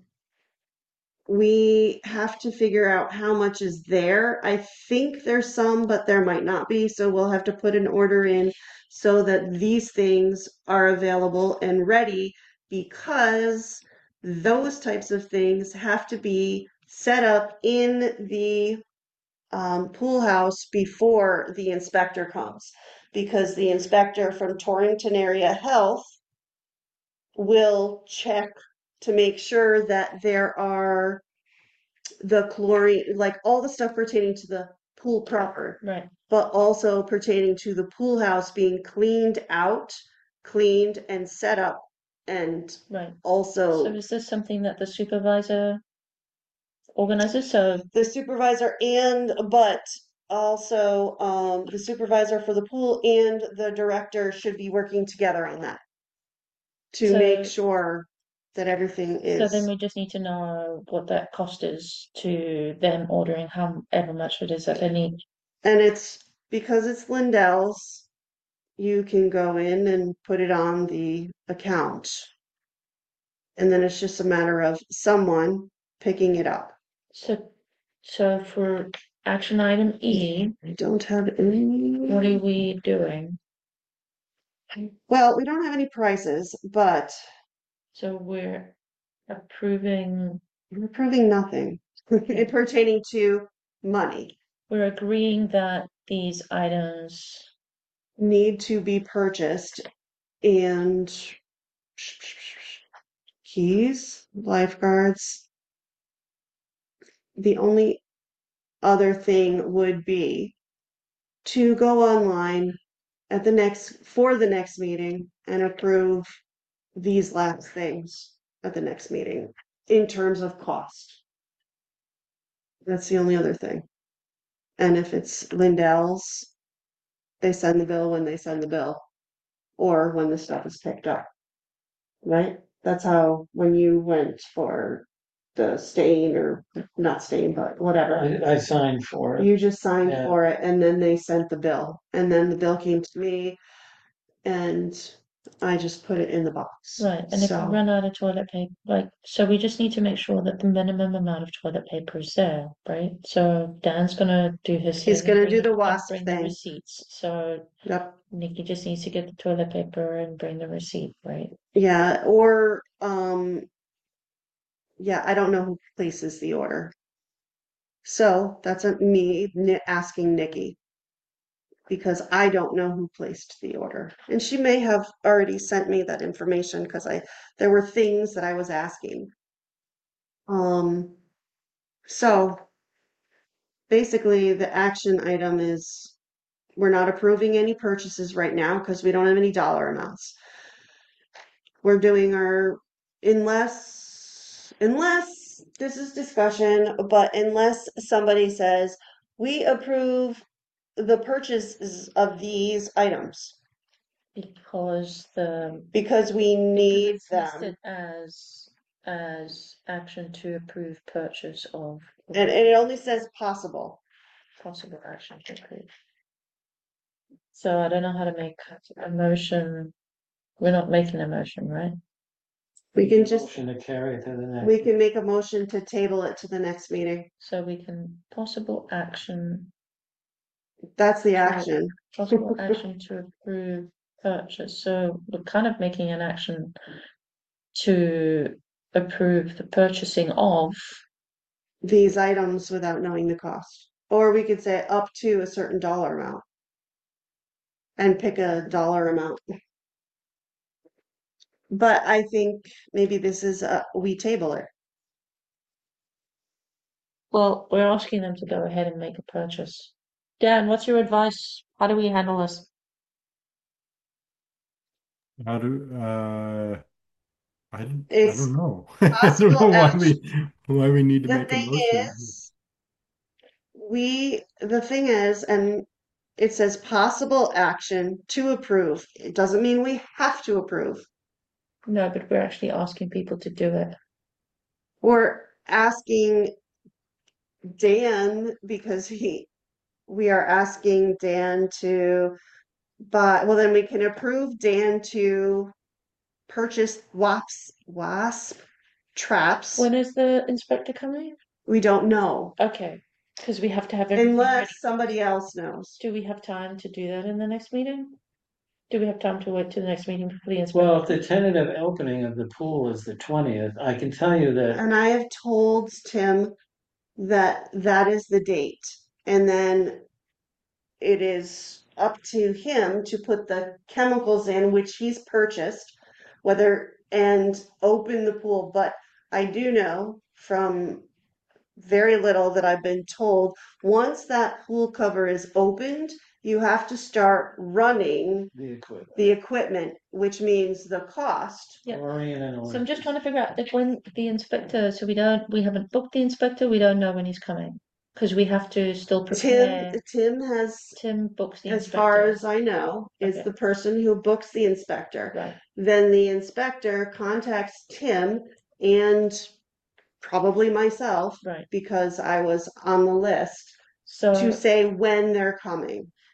we have to figure out how much is there. I think there's some, but there might not be. So we'll have to put an order in so that these things are available and ready because those types of things have to be set up in the pool house before the inspector comes. Because the inspector from Torrington Area Health will check to make sure that there are the chlorine, like all the stuff pertaining to the pool proper, Right. but also pertaining to the pool house being cleaned out, cleaned and set up, and Right. So also is this something that the supervisor organizes? So the supervisor but also the supervisor for the pool and the director should be working together on that to make so sure that everything so then is. we just need to know what that cost is to them ordering however much it is that they need. And it's because it's Lindell's, you can go in and put it on the account. And then it's just a matter of someone picking it up. So for action item E, I don't have any. what are we doing? Well, we don't have any prices, but So we're approving, we're proving nothing pertaining to money we're agreeing that these items, need to be purchased and keys, lifeguards. The only other thing would be to go online at for the next meeting and approve these last things at the next meeting in terms of cost. That's the only other thing. And if it's Lindell's, they send the bill when they send the bill or when the stuff is picked up. Right? That's how when you went for the stain or not stain, but whatever. I signed for it. You just signed Yeah. for it and then they sent the bill. And then the bill came to me and I just put it in the box. right, and if we So run out of toilet paper, so we just need to make sure that the minimum amount of toilet paper is there, right? So Dan's gonna do his he's thing and gonna do bring the WASP bring the thing. receipts. So Yep. Nikki just needs to get the toilet paper and bring the receipt, right? Yeah, or yeah, I don't know who places the order. So that's me asking Nikki because I don't know who placed the order. And she may have already sent me that information because there were things that I was asking. So basically the action item is we're not approving any purchases right now because we don't have any dollar amounts. We're doing our unless this is discussion, but unless somebody says we approve the purchases of these items Because because we need it's them. listed as action to approve purchase of And it only says possible. possible action to approve. So I don't know how to make a motion. We're not making a motion, right? We can just Motion to carry to the next. we can make a motion to table it to the next meeting. So we can possible action That's the action. possible action to approve purchase. So we're kind of making an action to approve the purchasing of, These items without knowing the cost. Or we could say up to a certain dollar amount and pick a dollar amount. But I think maybe this is we table it. well, we're asking them to go ahead and make a purchase. Dan, what's your advice? How do we handle this? How do I It's don't know. I don't possible know action. why we need to The make a thing motion. is, the thing is, and it says possible action to approve. It doesn't mean we have to approve. No, but we're actually asking people to do it. We're asking Dan because we are asking Dan to buy, well, then we can approve Dan to purchase wasp traps. When is the inspector coming? We don't know Okay, because we have to have everything ready. unless somebody else knows. Do we have time to do that in the next meeting? Do we have time to wait till the next meeting for the Well, inspector? if the tentative opening of the pool is the 20th, I can tell you that And I have told Tim that that is the date. And then it is up to him to put the chemicals in, which he's purchased, and open the pool. But I do know from very little that I've been told, once that pool cover is opened, you have to start running the equipment, which means the cost. Yeah. chlorine and So I'm just trying to figure out if when the inspector, so we haven't booked the inspector, we don't know when he's coming. Because we have to still prepare. Tim has, Tim books the as far inspector. as I know, is Okay. the person who books the inspector. Right. Then the inspector contacts Tim and probably myself Right. because I was on the list So to say when they're coming.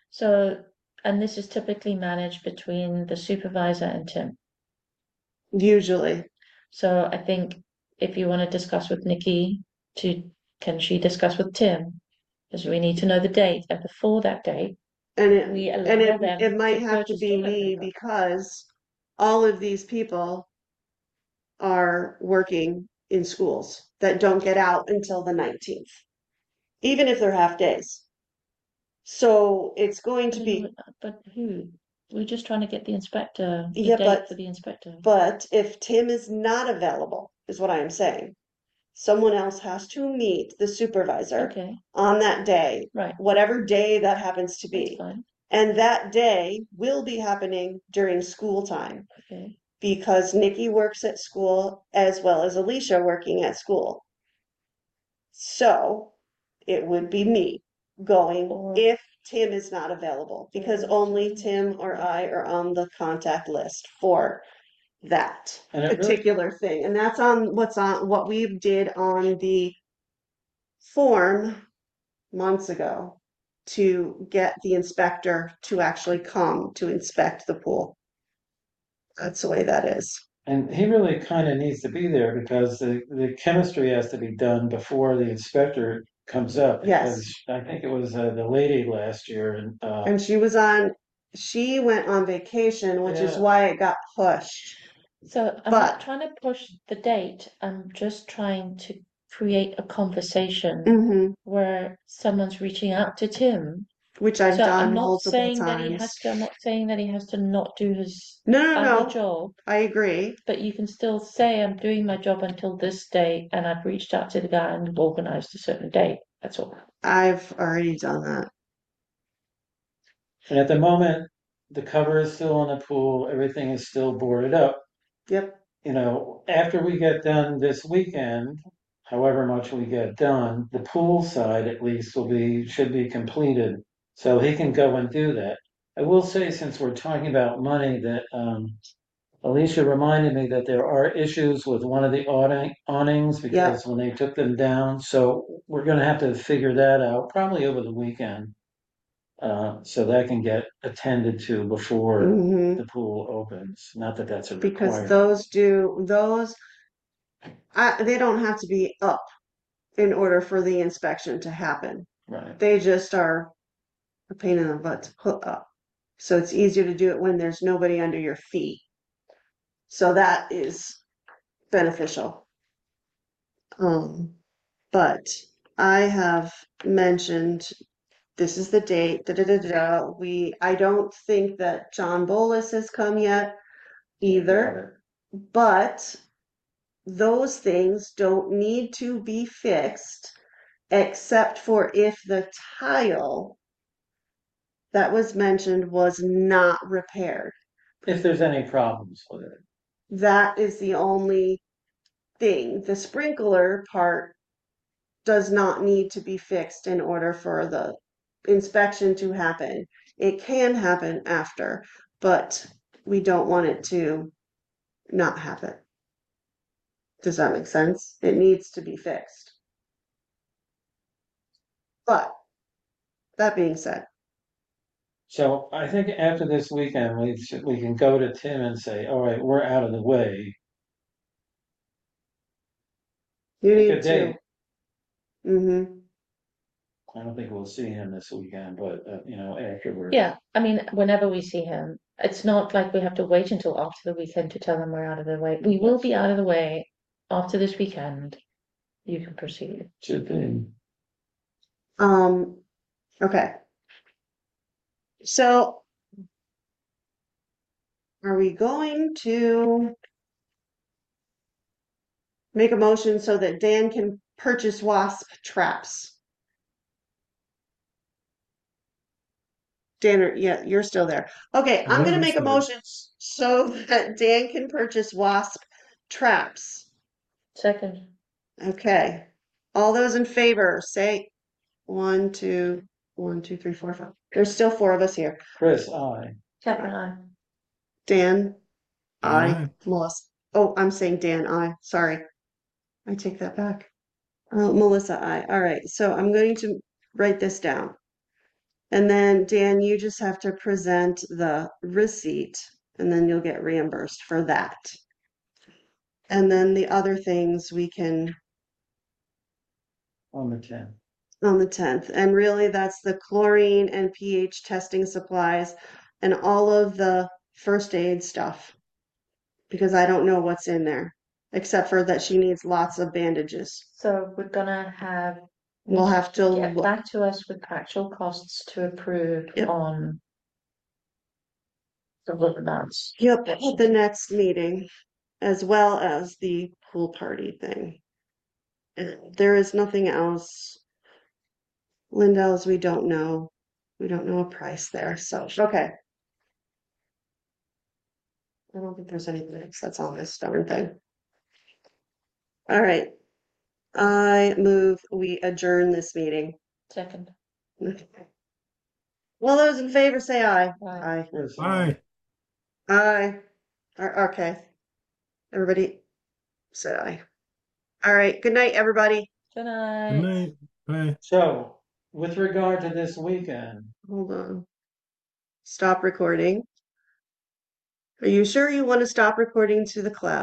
So, and this is typically managed between the supervisor and Tim. Usually. So I think if you want to discuss with Nikki, can she discuss with Tim? Because we need to know the date, and before that date, And we it, allow and them it might to have to purchase be toilet me paper. because all of these people are working in schools that don't get out until the 19th, even if they're half days. So it's going to be, But who? We're just trying to get the inspector, the yeah, date for the inspector. but if Tim is not available, is what I am saying, someone else has to meet the supervisor Okay, on that day, right, whatever day that happens to that's be. fine. And that day will be happening during school time Okay, because Nikki works at school as well as Alicia working at school. So it would be me going Or- if Tim is not available because only Tim or I are on the contact list for that And it really, particular thing. And that's on what we did on the form months ago to get the inspector to actually come to inspect the pool. That's the way that is. and he really kind of needs to be there because the chemistry has to be done before the inspector comes up. Yes. Because I think it was the lady last year, and And she went on vacation, which is Yeah. why it got pushed. so I'm But- not trying to push the date. I'm just trying to create a conversation Mhm, where someone's reaching out to Tim. which I've So done I'm not multiple saying that he times. has to, I'm not saying that he has to not do his No, other no, job, I agree. but you can still say I'm doing my job until this date and I've reached out to the guy and organized a certain date. That's all. I've already done that. and at the moment, the cover is still on the pool, everything is still boarded up. Yep. You know, after we get done this weekend, however much we get done, the pool side at least should be completed. So he can go and do that. I will say, since we're talking about money, that Alicia reminded me that there are issues with one of the awnings because when they took them down, so we're gonna have to figure that out probably over the weekend. So that can get attended to before Mhm. the pool opens. Not that that's a Because requirement. they don't have to be up in order for the inspection to happen. Right. They just are a pain in the butt to put up. So it's easier to do it when there's nobody under your feet. So that is beneficial. But I have mentioned this is the date. Da, da, da, da. I don't think that John Bolus has come yet either, but those things don't need to be fixed except for if the tile that was mentioned was not repaired. If there's any problems with it. That is the only thing. The sprinkler part does not need to be fixed in order for the inspection to happen. It can happen after, but we don't want it to not happen. Does that make sense? It needs to be fixed. But that being said, So I think after this weekend, we can go to Tim and say, all right, we're out of the way. you Pick a need to. date. Mm-hmm. I don't think we'll see him this weekend, but afterwards. Yeah, I mean, whenever we see him, it's not like we have to wait until after the weekend to tell him we're out of the way. We will be out of the way after this weekend. You can proceed. Should be. Okay. So are we going to make a motion so that Dan can purchase wasp traps? Dan, yeah, you're still there. Okay, I'm Yeah, gonna I'm make a still here. motion so that Dan can purchase wasp traps. Second, Okay. All those in favor, say 1, 2, 1, 2, 3, 4, 5. There's still 4 of us here. Chris, I. Catherine, I. Dan, Aye. Melissa. Oh, I'm saying Dan, I. Sorry. I take that back. Melissa, I. All right. So I'm going to write this down. And then Dan, you just have to present the receipt and then you'll get reimbursed for that. And then the other things we can On the 10th. on the 10th. And really that's the chlorine and pH testing supplies and all of the first aid stuff. Because I don't know what's in there, except for that she needs lots of bandages. So we're gonna have We'll have to get look. back to us with actual costs to approve Yep. on the little amounts. Yep, at the next meeting, as well as the pool party thing. And there is nothing else. Lindell's, we don't know. We don't know a price there, so, okay. I don't think there's anything else that's on this darn thing. All right. I move we adjourn this meeting. Second. All those in favor say aye. Aye. Aye. Where's Bye. Aye. Okay. Everybody said aye. All right. Good night, everybody. Good Good night. night. Bye. So, with regard to this weekend, Hold on. Stop recording. Are you sure you want to stop recording to the cloud?